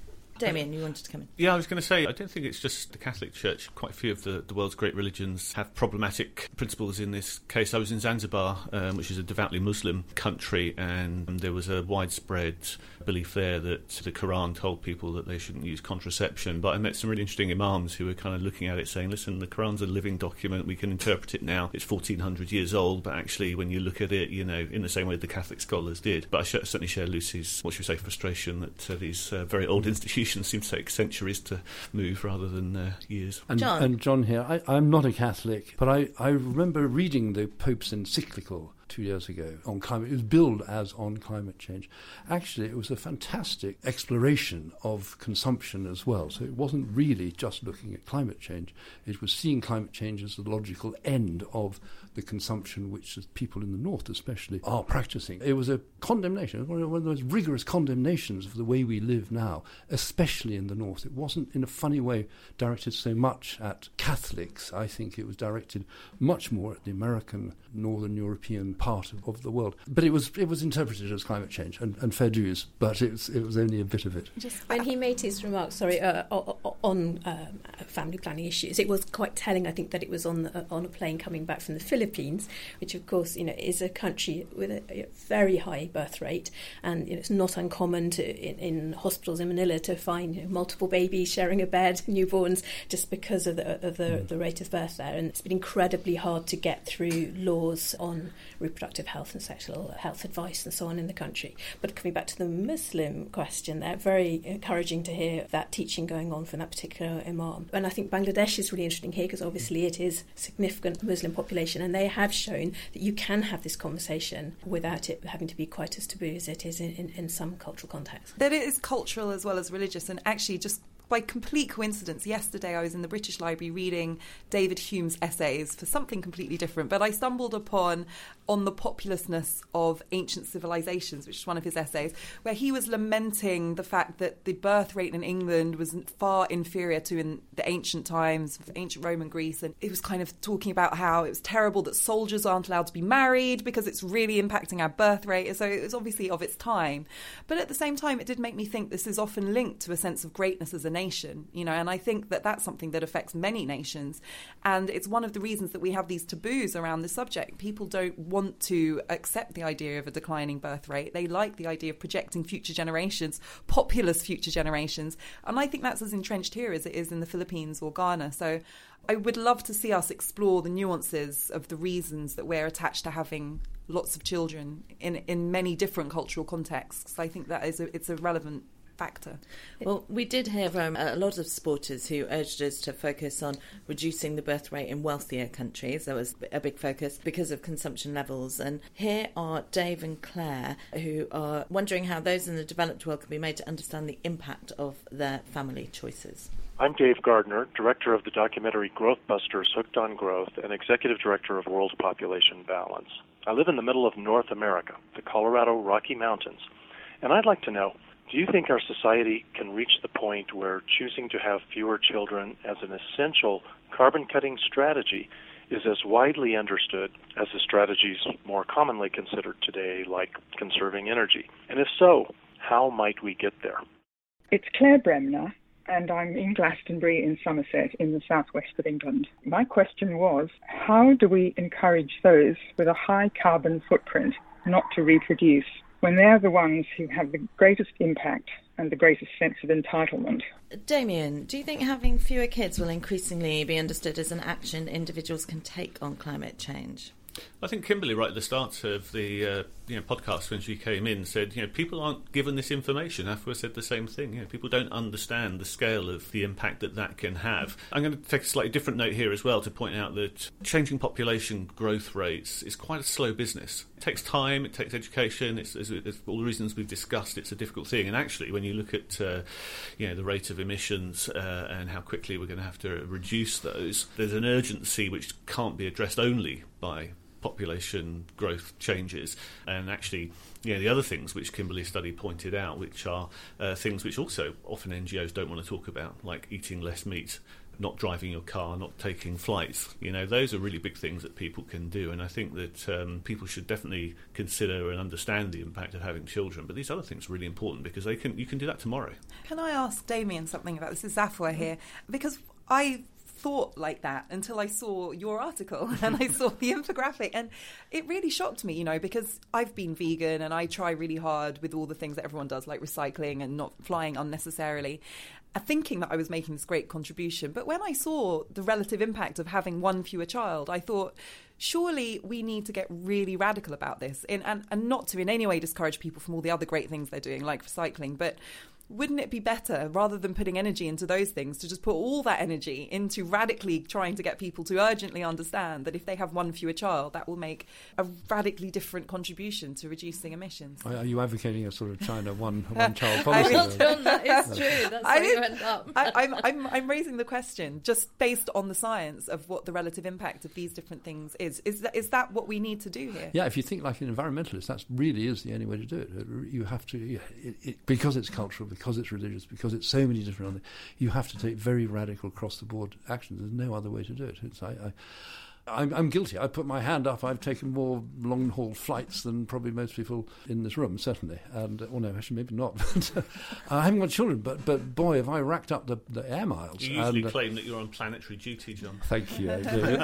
Damien, you wanted to come in. Yeah, I was going to say, I don't think it's just the Catholic Church. Quite a few of the, the world's great religions have problematic principles in this case. I was in Zanzibar, um, which is a devoutly Muslim country, and um, there was a widespread belief there that the Quran told people that they shouldn't use contraception. But I met some really interesting imams who were kind of looking at it saying, listen, the Quran's a living document, we can interpret it now. It's fourteen hundred years old, but actually when you look at it, you know, in the same way the Catholic scholars did. But I certainly share Lucy's, what should we say, frustration that uh, these uh, very old institutions seem to take centuries to move rather than uh, years. And John, and John here, I, I'm not a Catholic, but I, I remember reading the Pope's encyclical two years ago on climate. It was billed as on climate change. Actually, it was a fantastic exploration of consumption as well. So it wasn't really just looking at climate change. It was seeing climate change as the logical end of the consumption which people in the north especially are practicing. It was a condemnation, one of those rigorous condemnations of the way we live now, especially in the north. It wasn't in a funny way directed so much at Catholics. I think it was directed much more at the American, Northern European part of, of the world. But it was it was interpreted as climate change, and, and fair dues, but it was, it was only a bit of it. Just when he made his remarks, sorry, uh, on um, family planning issues, it was quite telling, I think, that it was on the, on a plane coming back from the Philippines, which of course, you know, is a country with a, a very high birth rate, and you know, it's not uncommon to in, in hospitals in Manila to find you know, multiple babies sharing a bed, newborns, just because of the of the, mm. the rate of birth there. And it's been incredibly hard to get through laws on reproductive health and sexual health advice and so on in the country. But coming back to the Muslim question there, very encouraging to hear that teaching going on from that particular imam. And I think Bangladesh is really interesting here because obviously it is a significant Muslim population, and they have shown that you can have this conversation without it having to be quite as taboo as it is in, in, in some cultural contexts. That it is cultural as well as religious, and actually just by complete coincidence, yesterday I was in the British Library reading David Hume's essays for something completely different, but I stumbled upon On the Populousness of Ancient Civilizations, which is one of his essays, where he was lamenting the fact that the birth rate in England was far inferior to in the ancient times, of ancient Roman Greece, and it was kind of talking about how it was terrible that soldiers aren't allowed to be married because it's really impacting our birth rate. So it was obviously of its time. But at the same time, it did make me think this is often linked to a sense of greatness as a nation, you know, and I think that that's something that affects many nations. And it's one of the reasons that we have these taboos around this subject. People don't want to accept the idea of a declining birth rate. They like the idea of projecting future generations, populous future generations. And I think that's as entrenched here as it is in the Philippines or Ghana. So I would love to see us explore the nuances of the reasons that we're attached to having lots of children in, in many different cultural contexts. I think that is a, it's a relevant factor. Well, we did hear from a lot of supporters who urged us to focus on reducing the birth rate in wealthier countries. There was a big focus because of consumption levels. And here are Dave and Claire, who are wondering how those in the developed world can be made to understand the impact of their family choices. I'm Dave Gardner, director of the documentary Growth Busters Hooked on Growth and executive director of World Population Balance. I live in the middle of North America, the Colorado Rocky Mountains, and I'd like to know, do you think our society can reach the point where choosing to have fewer children as an essential carbon-cutting strategy is as widely understood as the strategies more commonly considered today, like conserving energy? And if so, how might we get there? It's Claire Bremner, and I'm in Glastonbury in Somerset in the southwest of England. My question was, how do we encourage those with a high carbon footprint not to reproduce when they're the ones who have the greatest impact and the greatest sense of entitlement? Damien, do you think having fewer kids will increasingly be understood as an action individuals can take on climate change? I think Kimberly, right at the start of the uh, you know, podcast when she came in, said, you know, people aren't given this information. Afua said the same thing. You know, people don't understand the scale of the impact that that can have. I'm going to take a slightly different note here as well to point out that changing population growth rates is quite a slow business. It takes time, it takes education, it's, it's, it's all the reasons we've discussed, it's a difficult thing. And actually, when you look at uh, you know, the rate of emissions uh, and how quickly we're going to have to reduce those, there's an urgency which can't be addressed only by population growth changes. And actually, you know, the other things which Kimberly's study pointed out, which are uh, things which also often N G Os don't want to talk about, like eating less meat not driving your car, not taking flights. You know, those are really big things that people can do, and I think that um, people should definitely consider and understand the impact of having children. But these other things are really important because they can you can do that tomorrow. Can I ask Damien something about this? This is Zafwa here, because I thought like that until I saw your article and I saw the infographic, and it really shocked me, you know, because I've been vegan and I try really hard with all the things that everyone does, like recycling and not flying unnecessarily, thinking that I was making this great contribution. But when I saw the relative impact of having one fewer child, I thought, surely we need to get really radical about this, in, and, and not to in any way discourage people from all the other great things they're doing, like recycling, but wouldn't it be better, rather than putting energy into those things, to just put all that energy into radically trying to get people to urgently understand that if they have one fewer child, that will make a radically different contribution to reducing emissions? Are you advocating a sort of China one one child policy? I mean, that is true. That's how you end up. I, I'm, I'm, I'm raising the question just based on the science of what the relative impact of these different things is. Is that, is that what we need to do here? Yeah, if you think like an environmentalist, that really is the only way to do it. You have to, yeah, it, it, because it's cultural, because it's religious, because it's so many different other, you have to take very radical across-the-board actions. There's no other way to do it. It's, I, I, I'm, I'm guilty. I put my hand up. I've taken more long-haul flights than probably most people in this room, certainly. And, oh no, actually, maybe not. I haven't got children, but but boy, have I racked up the, the air miles. You usually and, uh, claim that you're on planetary duty, John. Thank you. I do.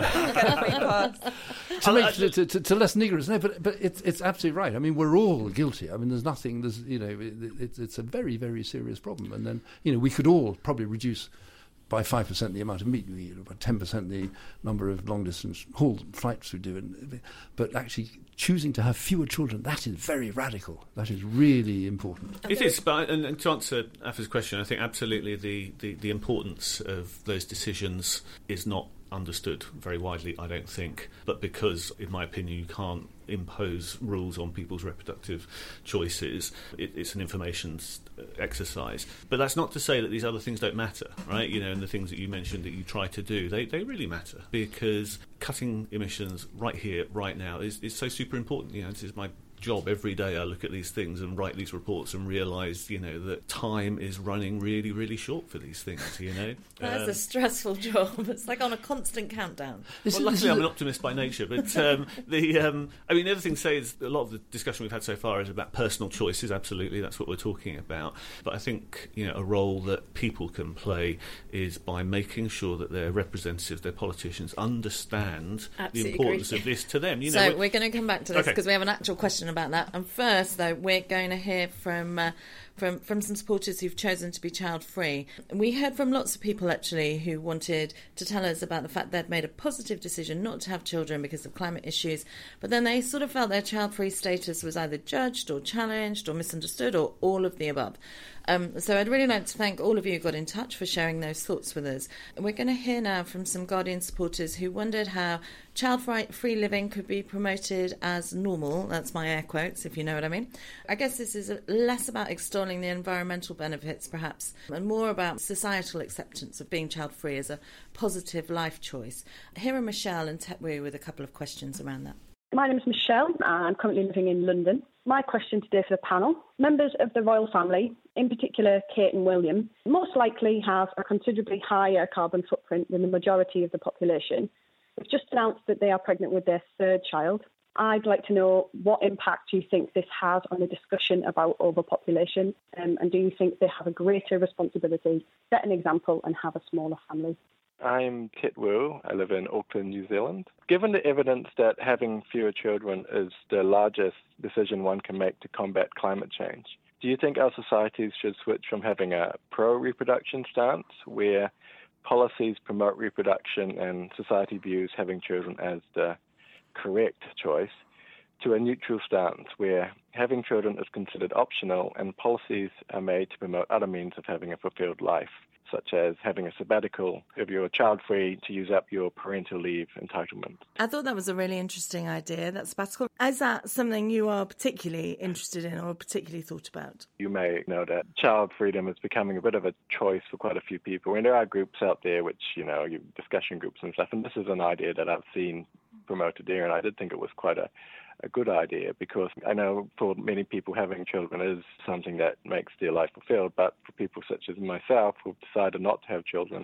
to, make, to, to, to lessen ignorance. No, but but it's it's absolutely right. I mean, we're all guilty. I mean, there's nothing. There's you know, it, it's it's a very very serious problem. And then you know, we could all probably reduce by five percent the amount of meat we eat, or by ten percent the number of long-distance haul flights we do. And, but actually choosing to have fewer children, that is very radical. That is really important. It is, but and, and to answer Afa's question, I think absolutely the, the, the importance of those decisions is not understood very widely, I don't think, but because, in my opinion, you can't impose rules on people's reproductive choices, it, it's an information exercise. But that's not to say that these other things don't matter, right? You know, and the things that you mentioned that you try to do, they, they really matter, because cutting emissions right here, right now, is, is so super important. You know, this is my job every day. I look at these things and write these reports and realise, you know, that time is running really, really short for these things, you know. That's um, a stressful job. It's like on a constant countdown. Well, luckily I'm an optimist by nature, but um, the um, I mean, the other thing to say is a lot of the discussion we've had so far is about personal choices. Absolutely, that's what we're talking about. But I think, you know, a role that people can play is by making sure that their representatives, their politicians, understand Absolutely the importance agree. of this to them. You know, so we're, we're going to come back to this because okay. we have an actual question about that. And first, though, we're going to hear from uh, from from some supporters who've chosen to be child-free. We heard from lots of people, actually, who wanted to tell us about the fact they'd made a positive decision not to have children because of climate issues, but then they sort of felt their child-free status was either judged or challenged or misunderstood or all of the above. Um, so I'd really like to thank all of you who got in touch for sharing those thoughts with us. We're going to hear now from some Guardian supporters who wondered how child-free living could be promoted as normal. That's my air quotes, if you know what I mean. I guess this is less about extolling the environmental benefits, perhaps, and more about societal acceptance of being child-free as a positive life choice. Here are Michelle and Tetwu with a couple of questions around that. My name is Michelle. I'm currently living in London. My question today for the panel. Members of the royal family, in particular Kate and William, most likely have a considerably higher carbon footprint than the majority of the population. They've just announced that they are pregnant with their third child. I'd like to know what impact you think this has on the discussion about overpopulation, um, and do you think they have a greater responsibility, set an example and have a smaller family? I'm Tit Wu. I live in Auckland, New Zealand. Given the evidence that having fewer children is the largest decision one can make to combat climate change, do you think our societies should switch from having a pro-reproduction stance, where policies promote reproduction and society views having children as the correct choice, to a neutral stance where having children is considered optional and policies are made to promote other means of having a fulfilled life, such as having a sabbatical if you're child-free to use up your parental leave entitlement? I thought that was a really interesting idea, that sabbatical. Is that something you are particularly interested in or particularly thought about? You may know that child freedom is becoming a bit of a choice for quite a few people. And there are groups out there which, you know, discussion groups and stuff, and this is an idea that I've seen promoted there, and I did think it was quite a a good idea, because I know for many people having children is something that makes their life fulfilled, but for people such as myself who've decided not to have children,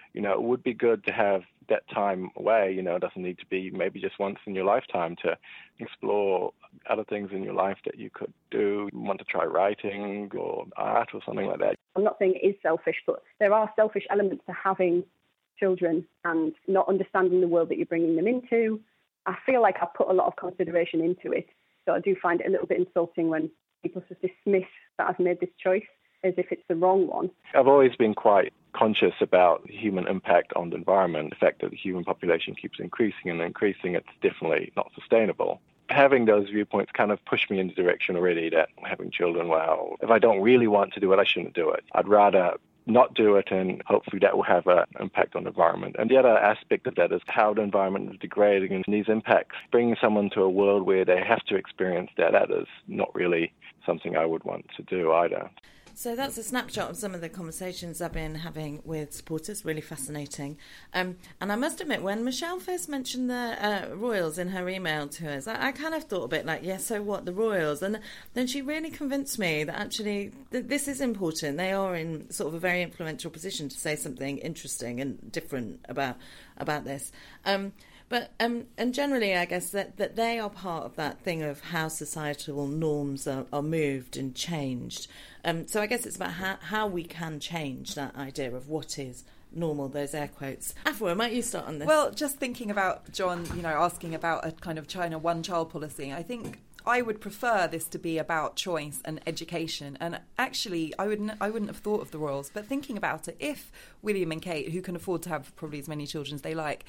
you know, it would be good to have that time away. You know, it doesn't need to be maybe just once in your lifetime to explore other things in your life that you could do. You want to try writing or art or something like that. I'm not saying it is selfish, but there are selfish elements to having children and not understanding the world that you're bringing them into. I feel like I put a lot of consideration into it, so I do find it a little bit insulting when people just dismiss that I've made this choice as if it's the wrong one. I've always been quite conscious about the human impact on the environment. The fact that the human population keeps increasing and increasing, it's definitely not sustainable. Having those viewpoints kind of pushed me in the direction already that having children, well, if I don't really want to do it, I shouldn't do it. I'd rather not do it, and hopefully that will have an impact on the environment. And the other aspect of that is how the environment is degrading, and these impacts, bringing someone to a world where they have to experience that, that is not really something I would want to do either. So that's a snapshot of some of the conversations I've been having with supporters, really fascinating. Um, and I must admit, when Michelle first mentioned the uh, royals in her email to us, I, I kind of thought a bit like, yeah, so what, the royals? And then she really convinced me that actually th- this is important. They are in sort of a very influential position to say something interesting and different about about this. Um, But um, and generally, I guess that, that they are part of that thing of how societal norms are, are moved and changed. Um, so I guess it's about how, how we can change that idea of what is normal, those air quotes. Afua, might you start on this? Well, just thinking about John, you know, asking about a kind of China one-child policy, I think I would prefer this to be about choice and education. And actually, I wouldn't I wouldn't have thought of the royals. But thinking about it, if William and Kate, who can afford to have probably as many children as they like,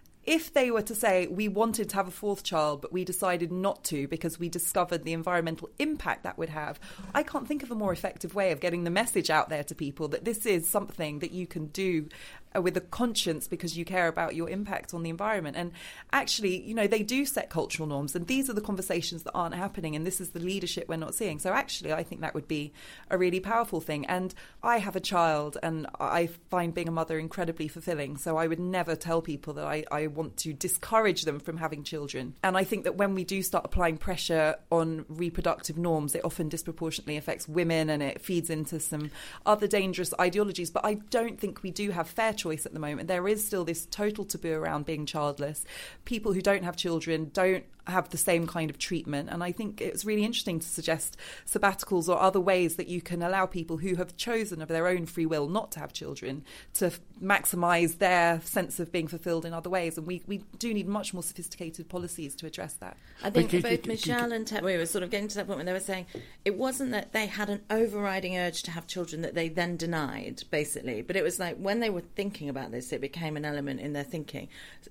if they were to say, we wanted to have a fourth child, but we decided not to because we discovered the environmental impact that would have, I can't think of a more effective way of getting the message out there to people that this is something that you can do with a conscience because you care about your impact on the environment. And actually, you know, they do set cultural norms, and these are the conversations that aren't happening, and this is the leadership we're not seeing. So actually, I think that would be a really powerful thing. And I have a child, and I find being a mother incredibly fulfilling, so I would never tell people that I, I want to discourage them from having children. And I think that when we do start applying pressure on reproductive norms, it often disproportionately affects women, and it feeds into some other dangerous ideologies. But I don't think we do have fair choice at the moment. There is still this total taboo around being childless. People who don't have children don't have the same kind of treatment. And I think it's really interesting to suggest sabbaticals or other ways that you can allow people who have chosen of their own free will not to have children to f- maximise their sense of being fulfilled in other ways. And we, we do need much more sophisticated policies to address that. I think okay, both okay, Michelle okay. and Ted, we were sort of getting to that point when they were saying it wasn't that they had an overriding urge to have children that they then denied, basically, but it was like when they were thinking about this, it became an element in their thinking,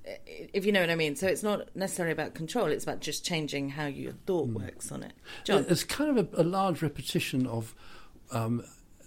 if you know what I mean. So it's not necessarily about control, it's about just changing how your thought mm. works on it. John? It's kind of a, a large repetition of um,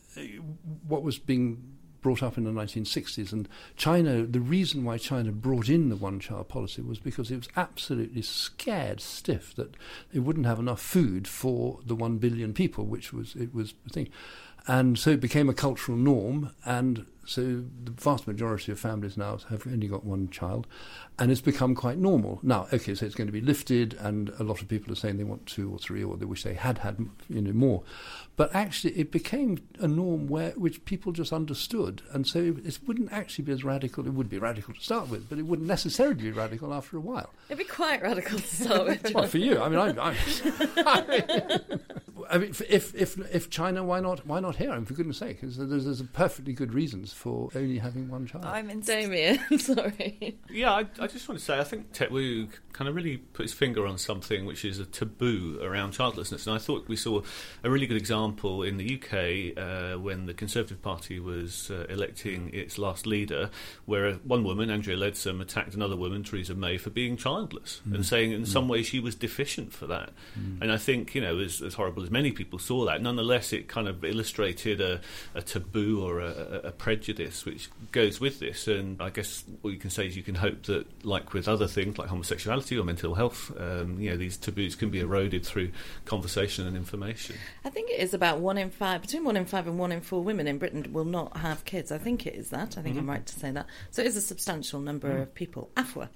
what was being brought up in the nineteen sixties. And China, the reason why China brought in the one-child policy was because it was absolutely scared stiff that they wouldn't have enough food for the one billion people, which was it was the thing. And so it became a cultural norm, and so the vast majority of families now have only got one child, and it's become quite normal. Now, okay, so it's going to be lifted, and a lot of people are saying they want two or three, or they wish they had had, you know, more. But actually, it became a norm where which people just understood, and so it, it wouldn't actually be as radical. It would be radical to start with, but it wouldn't necessarily be radical after a while. It'd be quite radical to start with. Well, for you, I mean, I'm, I'm I mean, I mean, if if if China, why not? Why not here? I mean, for goodness' sake, there's, there's, there's perfectly good reasons for only having one child. I'm in Damien. Sorry. Yeah, I, I just want to say I think Tet Wu kind of really put his finger on something which is a taboo around childlessness, and I thought we saw a really good example in the U K uh, when the Conservative Party was uh, electing its last leader, where one woman, Andrea Leadsom, attacked another woman, Theresa May, for being childless mm. and saying in mm. some way she was deficient for that. Mm. And I think, you know, as, as horrible as many people saw that, nonetheless it kind of illustrated a, a taboo or a, a prejudice which goes with this. And I guess what you can say is you can hope that, like with other things like homosexuality or mental health, um, you know, these taboos can be eroded through conversation and information. I think it is about one in five, between one in five and one in four women in Britain will not have kids. I think it is that. I think mm-hmm. I'm right to say that. So it is a substantial number mm. of people. Afua.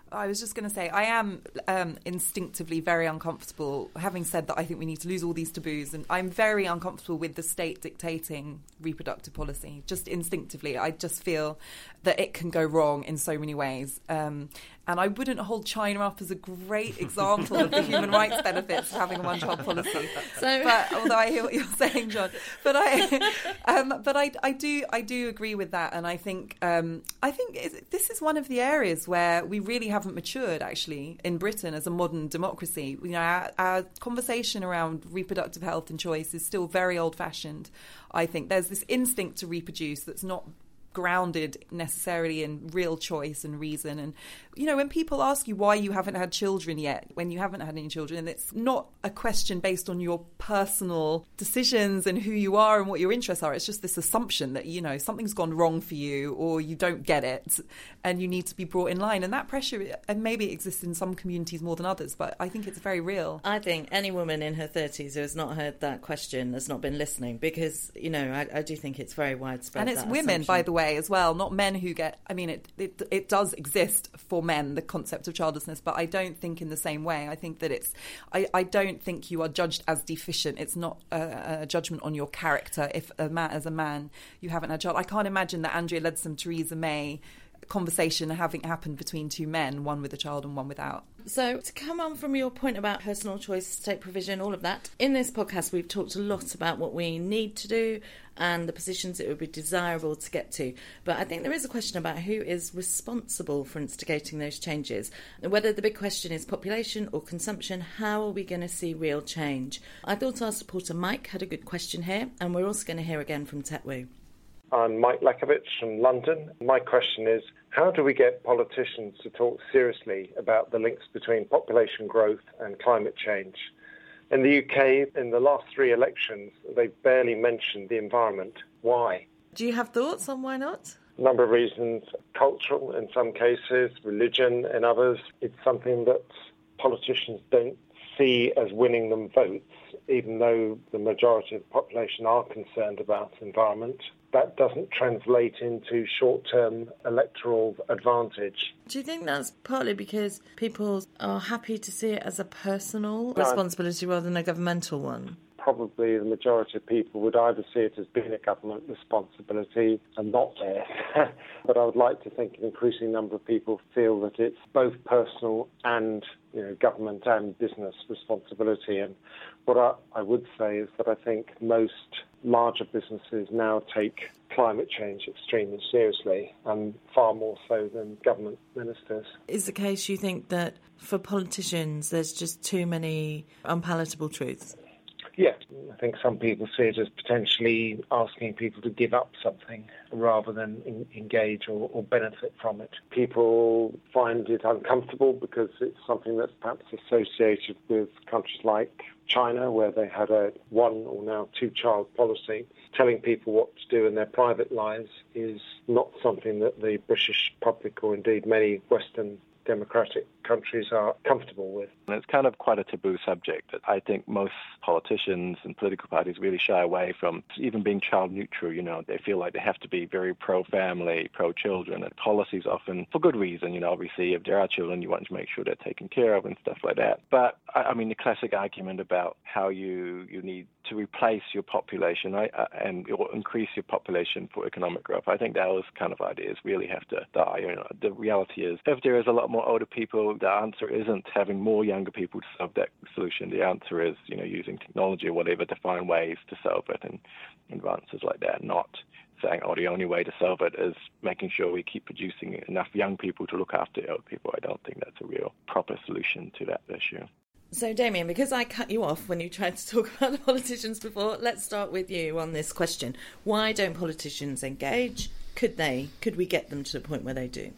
I was just going to say, I am um, instinctively very uncomfortable, having said that I think we need to lose all these taboos, and I'm very uncomfortable with the state dictating reproductive policy, just instinctively. I just feel that it can go wrong in so many ways. Um, and I wouldn't hold China up as a great example of the human rights benefits of having a one-child policy. So, but although I hear what you're saying, John, but I, um, but I, I do, I do agree with that, and I think, um, I think it, this is one of the areas where we really haven't matured, actually, in Britain as a modern democracy. You know, our, our conversation around reproductive health and choice is still very old-fashioned. I think there's this instinct to reproduce that's not grounded necessarily in real choice and reason. And, you know, when people ask you why you haven't had children yet, when you haven't had any children, it's not a question based on your personal decisions and who you are and what your interests are. It's just this assumption that, you know, something's gone wrong for you or you don't get it and you need to be brought in line. And that pressure, and maybe it exists in some communities more than others, but I think it's very real. I think any woman in her thirties who has not heard that question has not been listening, because, you know, I, I do think it's very widespread. And it's women, by the way, as well, not men who get, I mean, it, it it does exist for men, the concept of childlessness, but I don't think in the same way. I think that it's, I, I don't think you are judged as deficient. It's not a, a judgment on your character if a man, as a man, you haven't had a child. I can't imagine that Andrea Leadsom, Theresa May conversation having happened between two men, one with a child and one without. So, to come on from your point about personal choice, state provision, all of that, in this podcast we've talked a lot about what we need to do and the positions it would be desirable to get to. But I think there is a question about who is responsible for instigating those changes. Whether the big question is population or consumption, how are we going to see real change? I thought our supporter Mike had a good question here, and we're also going to hear again from Tetwu. I'm Mike Lakovich from London. My question is, how do we get politicians to talk seriously about the links between population growth and climate change? In the U K, in the last three elections, they've barely mentioned the environment. Why? Do you have thoughts on why not? A number of reasons. Cultural in some cases, religion in others. It's something that politicians don't see as winning them votes, even though the majority of the population are concerned about environment. That doesn't translate into short-term electoral advantage. Do you think that's partly because people are happy to see it as a personal No. responsibility rather than a governmental one? Probably the majority of people would either see it as being a government responsibility and not theirs. But I would like to think an increasing number of people feel that it's both personal and, you know, government and business responsibility. And what I, I would say is that I think most larger businesses now take climate change extremely seriously, and far more so than government ministers. Is the case you think that for politicians there's just too many unpalatable truths? Yeah, I think some people see it as potentially asking people to give up something rather than in, engage or, or benefit from it. People find it uncomfortable because it's something that's perhaps associated with countries like China, where they had a one or now two-child policy. Telling people what to do in their private lives is not something that the British public, or indeed many Western democratic countries, are comfortable with. And it's kind of quite a taboo subject that I think most politicians and political parties really shy away from, even being child neutral. You know, they feel like they have to be very pro-family, pro-children, and policies often for good reason. You know, obviously if there are children, you want to make sure they're taken care of and stuff like that. But I, I mean, the classic argument about how you, you need to replace your population right, uh, and or increase your population for economic growth, I think those kind of ideas really have to die. You know, the reality is, if there is a lot more older people, the answer isn't having more younger people to solve that solution. The answer is, you know, using technology or whatever to find ways to solve it, and advances like that, not saying, oh, the only way to solve it is making sure we keep producing enough young people to look after old people. I don't think that's a real proper solution to that issue. So, Damien, because I cut you off when you tried to talk about the politicians before, let's start with you on this question. Why don't politicians engage? Could they? Could we get them to the point where they do?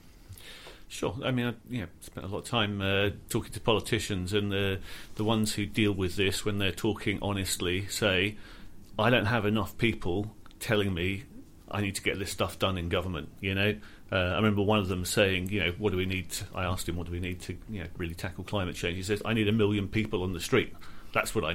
Sure. I mean, I you know, spent a lot of time uh, talking to politicians, and the the ones who deal with this, when they're talking honestly, say, I don't have enough people telling me I need to get this stuff done in government, you know. Uh, I remember one of them saying, you know, what do we need to, I asked him, what do we need to, you know, really tackle climate change? He says, I need a million people on the street. That's what I need.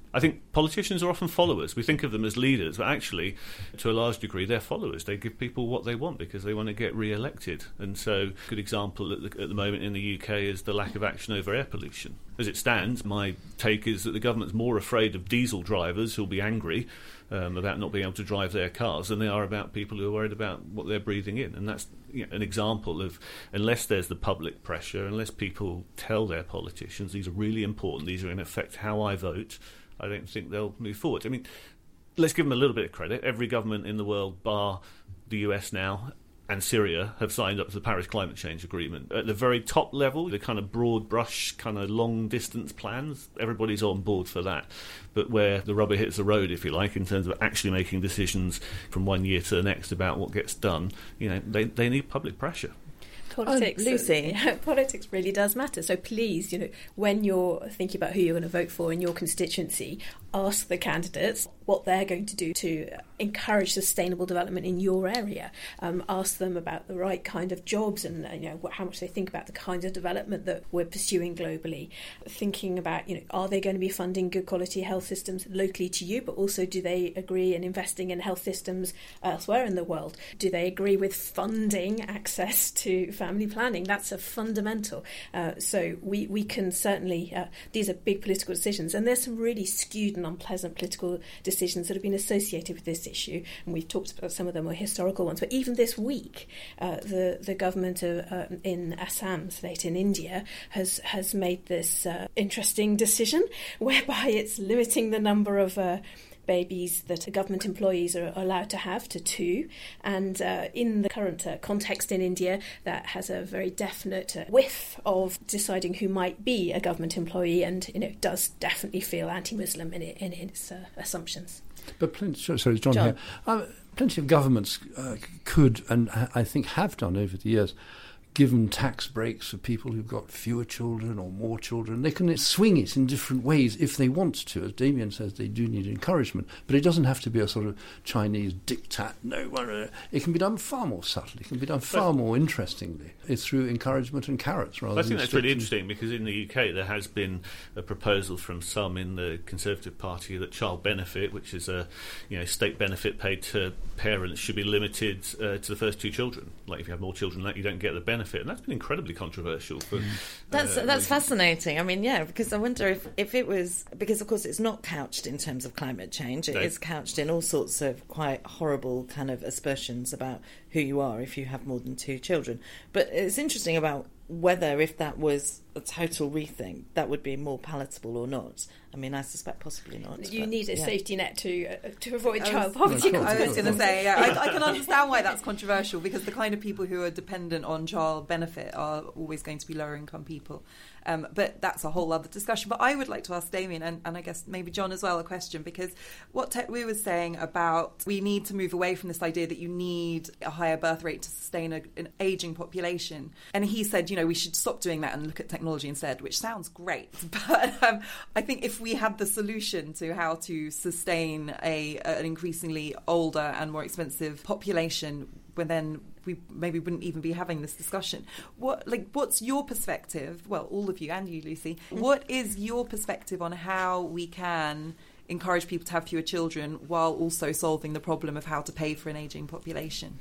I think politicians are often followers. We think of them as leaders, but actually, to a large degree, they're followers. They give people what they want because they want to get re-elected. And so, a good example at the, at the moment in the U K is the lack of action over air pollution. As it stands, my take is that the government's more afraid of diesel drivers who'll be angry um, about not being able to drive their cars than they are about people who are worried about what they're breathing in. And that's, you know, an example of, unless there's the public pressure, unless people tell their politicians these are really important, these are going to affect how I vote, I don't think they'll move forward. I mean, let's give them a little bit of credit. Every government in the world, bar the U S now, and Syria, have signed up to the Paris Climate Change Agreement. At the very top level, the kind of broad brush, kind of long-distance plans, everybody's on board for that. But where the rubber hits the road, if you like, in terms of actually making decisions from one year to the next about what gets done, you know, they, they need public pressure. Politics, oh, Lucy. Uh, politics really does matter. So please, you know, when you're thinking about who you're going to vote for in your constituency, ask the candidates what they're going to do to encourage sustainable development in your area. Um, ask them about the right kind of jobs and uh, you know what, how much they think about the kinds of development that we're pursuing globally. Thinking about, you know, are they going to be funding good quality health systems locally to you, but also do they agree in investing in health systems elsewhere in the world? Do they agree with funding access to family planning? That's a fundamental. Uh, so we, we can certainly, uh, these are big political decisions, and there's some really skewed and unpleasant political decisions that have been associated with this issue, and we've talked about some of them are historical ones. But even this week, uh, the the government of, uh, in Assam state in India has has made this uh, interesting decision whereby it's limiting the number of uh, babies that government employees are allowed to have to two, and uh, in the current uh, context in India, that has a very definite uh, whiff of deciding who might be a government employee, and you know does definitely feel anti-Muslim in, it, in its uh, assumptions. But plenty, sorry, John, John. here. Uh, plenty of governments uh, could, and I think have done over the years, given tax breaks for people who've got fewer children or more children. They can swing it in different ways if they want to. As Damien says, they do need encouragement. But it doesn't have to be a sort of Chinese diktat. No, it can be done far more subtly. It can be done far but, more interestingly. It's through encouragement and carrots rather I than think that's really interesting, because in the U K there has been a proposal from some in the Conservative Party that child benefit, which is a you know state benefit paid to parents, should be limited uh, to the first two children. Like if you have more children than that, you don't get the benefit. And that's been incredibly controversial. For, that's uh, that's fascinating. I mean, yeah, because I wonder if, if it was... Because, of course, it's not couched in terms of climate change. It no. is couched in all sorts of quite horrible kind of aspersions about who you are if you have more than two children. But it's interesting about whether, if that was a total rethink, that would be more palatable or not. I mean, I suspect possibly not. You but, need a yeah. safety net to uh, to avoid I child was, poverty. I was going to say, yeah, I, I can understand why that's controversial, because the kind of people who are dependent on child benefit are always going to be lower income people. Um, but that's a whole other discussion. But I would like to ask Damien, and, and I guess maybe John as well, a question, because what Tetwe was saying about we need to move away from this idea that you need a higher birth rate to sustain a, an ageing population. And he said, you know, we should stop doing that and look at technology instead, which sounds great. But um, I think if we had the solution to how to sustain a an increasingly older and more expensive population, well, then we maybe wouldn't even be having this discussion. What, like, what's your perspective? Well, all of you and you, Lucy. What is your perspective on how we can encourage people to have fewer children while also solving the problem of how to pay for an ageing population?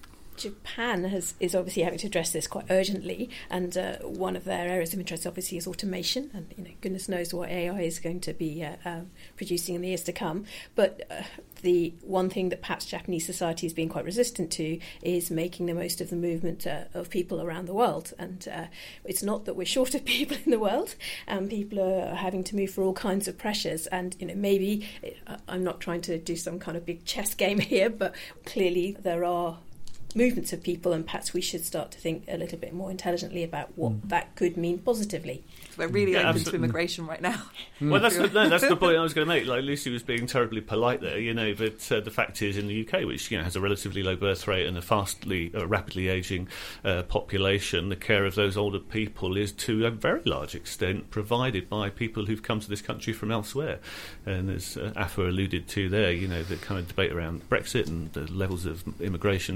Japan has, is obviously having to address this quite urgently, and uh, one of their areas of interest obviously is automation, and you know, goodness knows what A I is going to be uh, uh, producing in the years to come. But uh, the one thing that perhaps Japanese society has been quite resistant to is making the most of the movement uh, of people around the world. And uh, it's not that we're short of people in the world, and people are having to move for all kinds of pressures. And you know, maybe I'm not trying to do some kind of big chess game here, but clearly there are movements of people, and perhaps we should start to think a little bit more intelligently about what mm. that could mean positively. We're really yeah, open absolutely. to immigration right now. Well, that's the, no, that's the point I was going to make. Like, Lucy was being terribly polite there, you know, but uh, the fact is in the U K, which you know has a relatively low birth rate and a fastly, uh, rapidly ageing uh, population, the care of those older people is to a very large extent provided by people who've come to this country from elsewhere. And as uh, Afa alluded to there, you know, the kind of debate around Brexit and the levels of immigration to the U K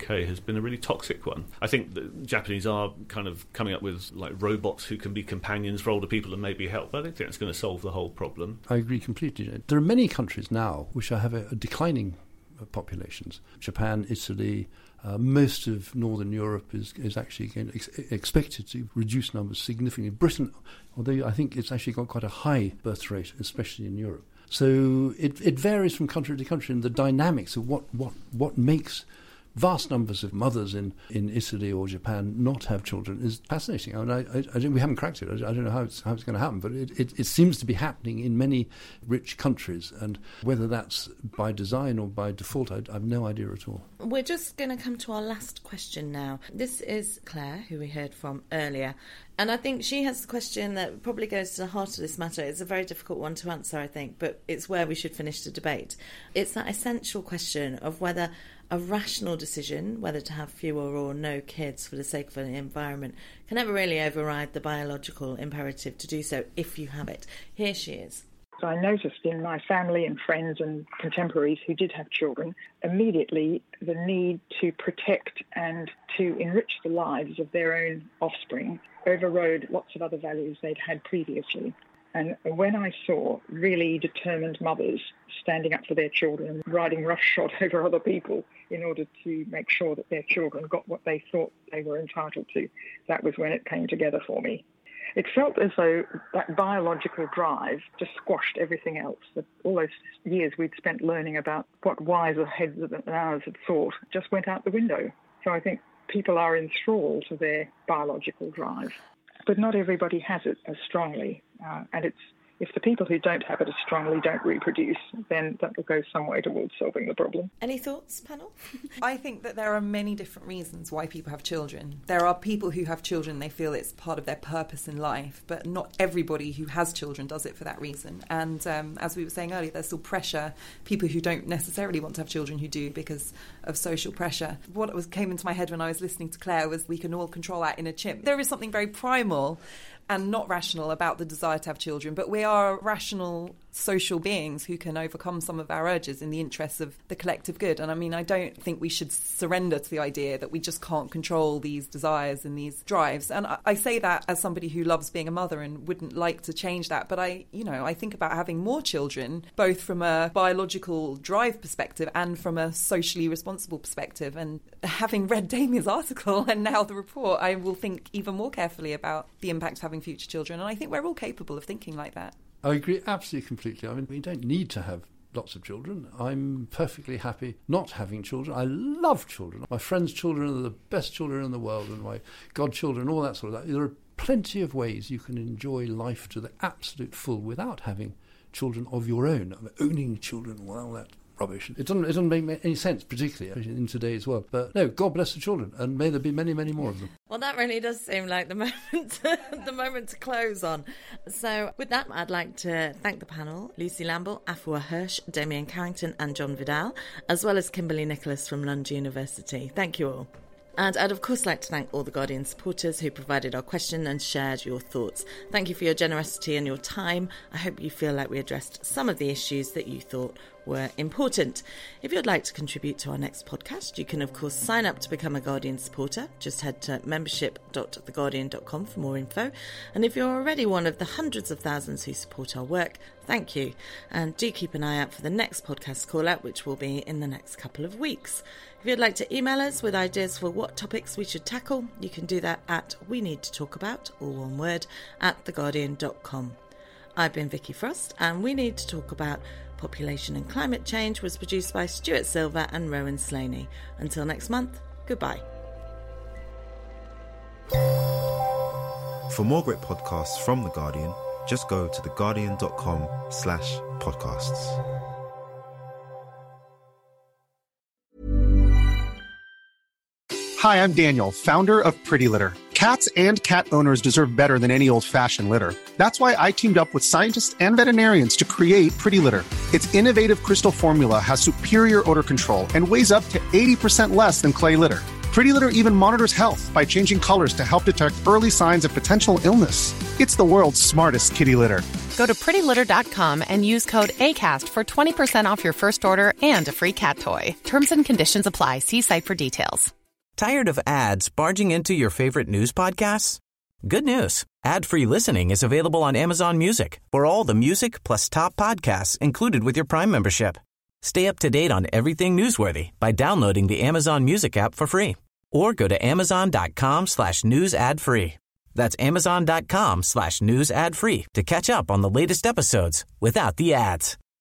K has been a really toxic one. I think the Japanese are kind of coming up with like robots who can be companions for older people and maybe help. But I don't think it's going to solve the whole problem. I agree completely. There are many countries now which have a, a declining populations. Japan, Italy, uh, most of Northern Europe is, is actually again ex- expected to reduce numbers significantly. Britain, although I think it's actually got quite a high birth rate, especially in Europe. So it, it varies from country to country, and the dynamics of what, what, what makes vast numbers of mothers in, in Italy or Japan not have children is fascinating. I mean, I, I, I don't, we haven't cracked it. I, I don't know how it's, how it's going to happen, but it, it, it seems to be happening in many rich countries, and whether that's by design or by default, I, I have no idea at all. We're just going to come to our last question now. This is Claire, who we heard from earlier, and I think she has a question that probably goes to the heart of this matter. It's a very difficult one to answer, I think, but it's where we should finish the debate. It's that essential question of whether a rational decision, whether to have fewer or no kids for the sake of the environment, can never really override the biological imperative to do so if you have it. Here she is. So I noticed in my family and friends and contemporaries who did have children, immediately the need to protect and to enrich the lives of their own offspring overrode lots of other values they'd had previously. And when I saw really determined mothers standing up for their children and riding roughshod over other people in order to make sure that their children got what they thought they were entitled to, that was when it came together for me. It felt as though that biological drive just squashed everything else. That all those years we'd spent learning about what wiser heads than ours had thought just went out the window. So I think people are enthralled to their biological drive. But not everybody has it as strongly. Uh, and it's if the people who don't have it as strongly don't reproduce, then that will go some way towards solving the problem. Any thoughts, panel? I think that there are many different reasons why people have children. There are people who have children, they feel it's part of their purpose in life, but not everybody who has children does it for that reason. And um, as we were saying earlier, there's still pressure, people who don't necessarily want to have children who do because of social pressure. What was came into my head when I was listening to Claire was we can all control our inner chimp. There is something very primal and not rational about the desire to have children, but we are rational social beings who can overcome some of our urges in the interests of the collective good. And I mean, I don't think we should surrender to the idea that we just can't control these desires and these drives. And I, I say that as somebody who loves being a mother and wouldn't like to change that. But I, you know, I think about having more children, both from a biological drive perspective and from a socially responsible perspective. And having read Damien's article and now the report, I will think even more carefully about the impact of having future children. And I think we're all capable of thinking like that. I agree absolutely completely. I mean, we don't need to have lots of children. I'm perfectly happy not having children. I love children. My friends' children are the best children in the world, and my godchildren, all that sort of that. There are plenty of ways you can enjoy life to the absolute full without having children of your own. I mean, owning children, well, that rubbish. It doesn't, it doesn't make any sense, particularly in today's world. But no, God bless the children, and may there be many, many more of them. Well, that really does seem like the moment, the moment to close on. So with that, I'd like to thank the panel, Lucy Lamble, Afua Hirsch, Damien Carrington and John Vidal, as well as Kimberly Nicholas from London University. Thank you all. And I'd of course like to thank all the Guardian supporters who provided our question and shared your thoughts. Thank you for your generosity and your time. I hope you feel like we addressed some of the issues that you thought were important. If you'd like to contribute to our next podcast, you can of course sign up to become a Guardian supporter. Just head to membership dot the guardian dot com for more info. And if you're already one of the hundreds of thousands who support our work, thank you. And do keep an eye out for the next podcast call out, which will be in the next couple of weeks. If you'd like to email us with ideas for what topics we should tackle, you can do that at we need to talk about, all one word, at the guardian dot com. I've been Vicky Frost, and We Need to Talk About Population and Climate Change was produced by Stuart Silver and Rowan Slaney. Until next month, goodbye. For more great podcasts from The Guardian, just go to theguardian.com slash podcasts. Hi, I'm Daniel, founder of Pretty Litter. Cats and cat owners deserve better than any old-fashioned litter. That's why I teamed up with scientists and veterinarians to create Pretty Litter. Its innovative crystal formula has superior odor control and weighs up to eighty percent less than clay litter. Pretty Litter even monitors health by changing colors to help detect early signs of potential illness. It's the world's smartest kitty litter. Go to pretty litter dot com and use code ACAST for twenty percent off your first order and a free cat toy. Terms and conditions apply. See site for details. Tired of ads barging into your favorite news podcasts? Good news. Ad-free listening is available on Amazon Music for all the music plus top podcasts included with your Prime membership. Stay up to date on everything newsworthy by downloading the Amazon Music app for free or go to amazon.com slash news ad free. That's amazon.com slash news ad free to catch up on the latest episodes without the ads.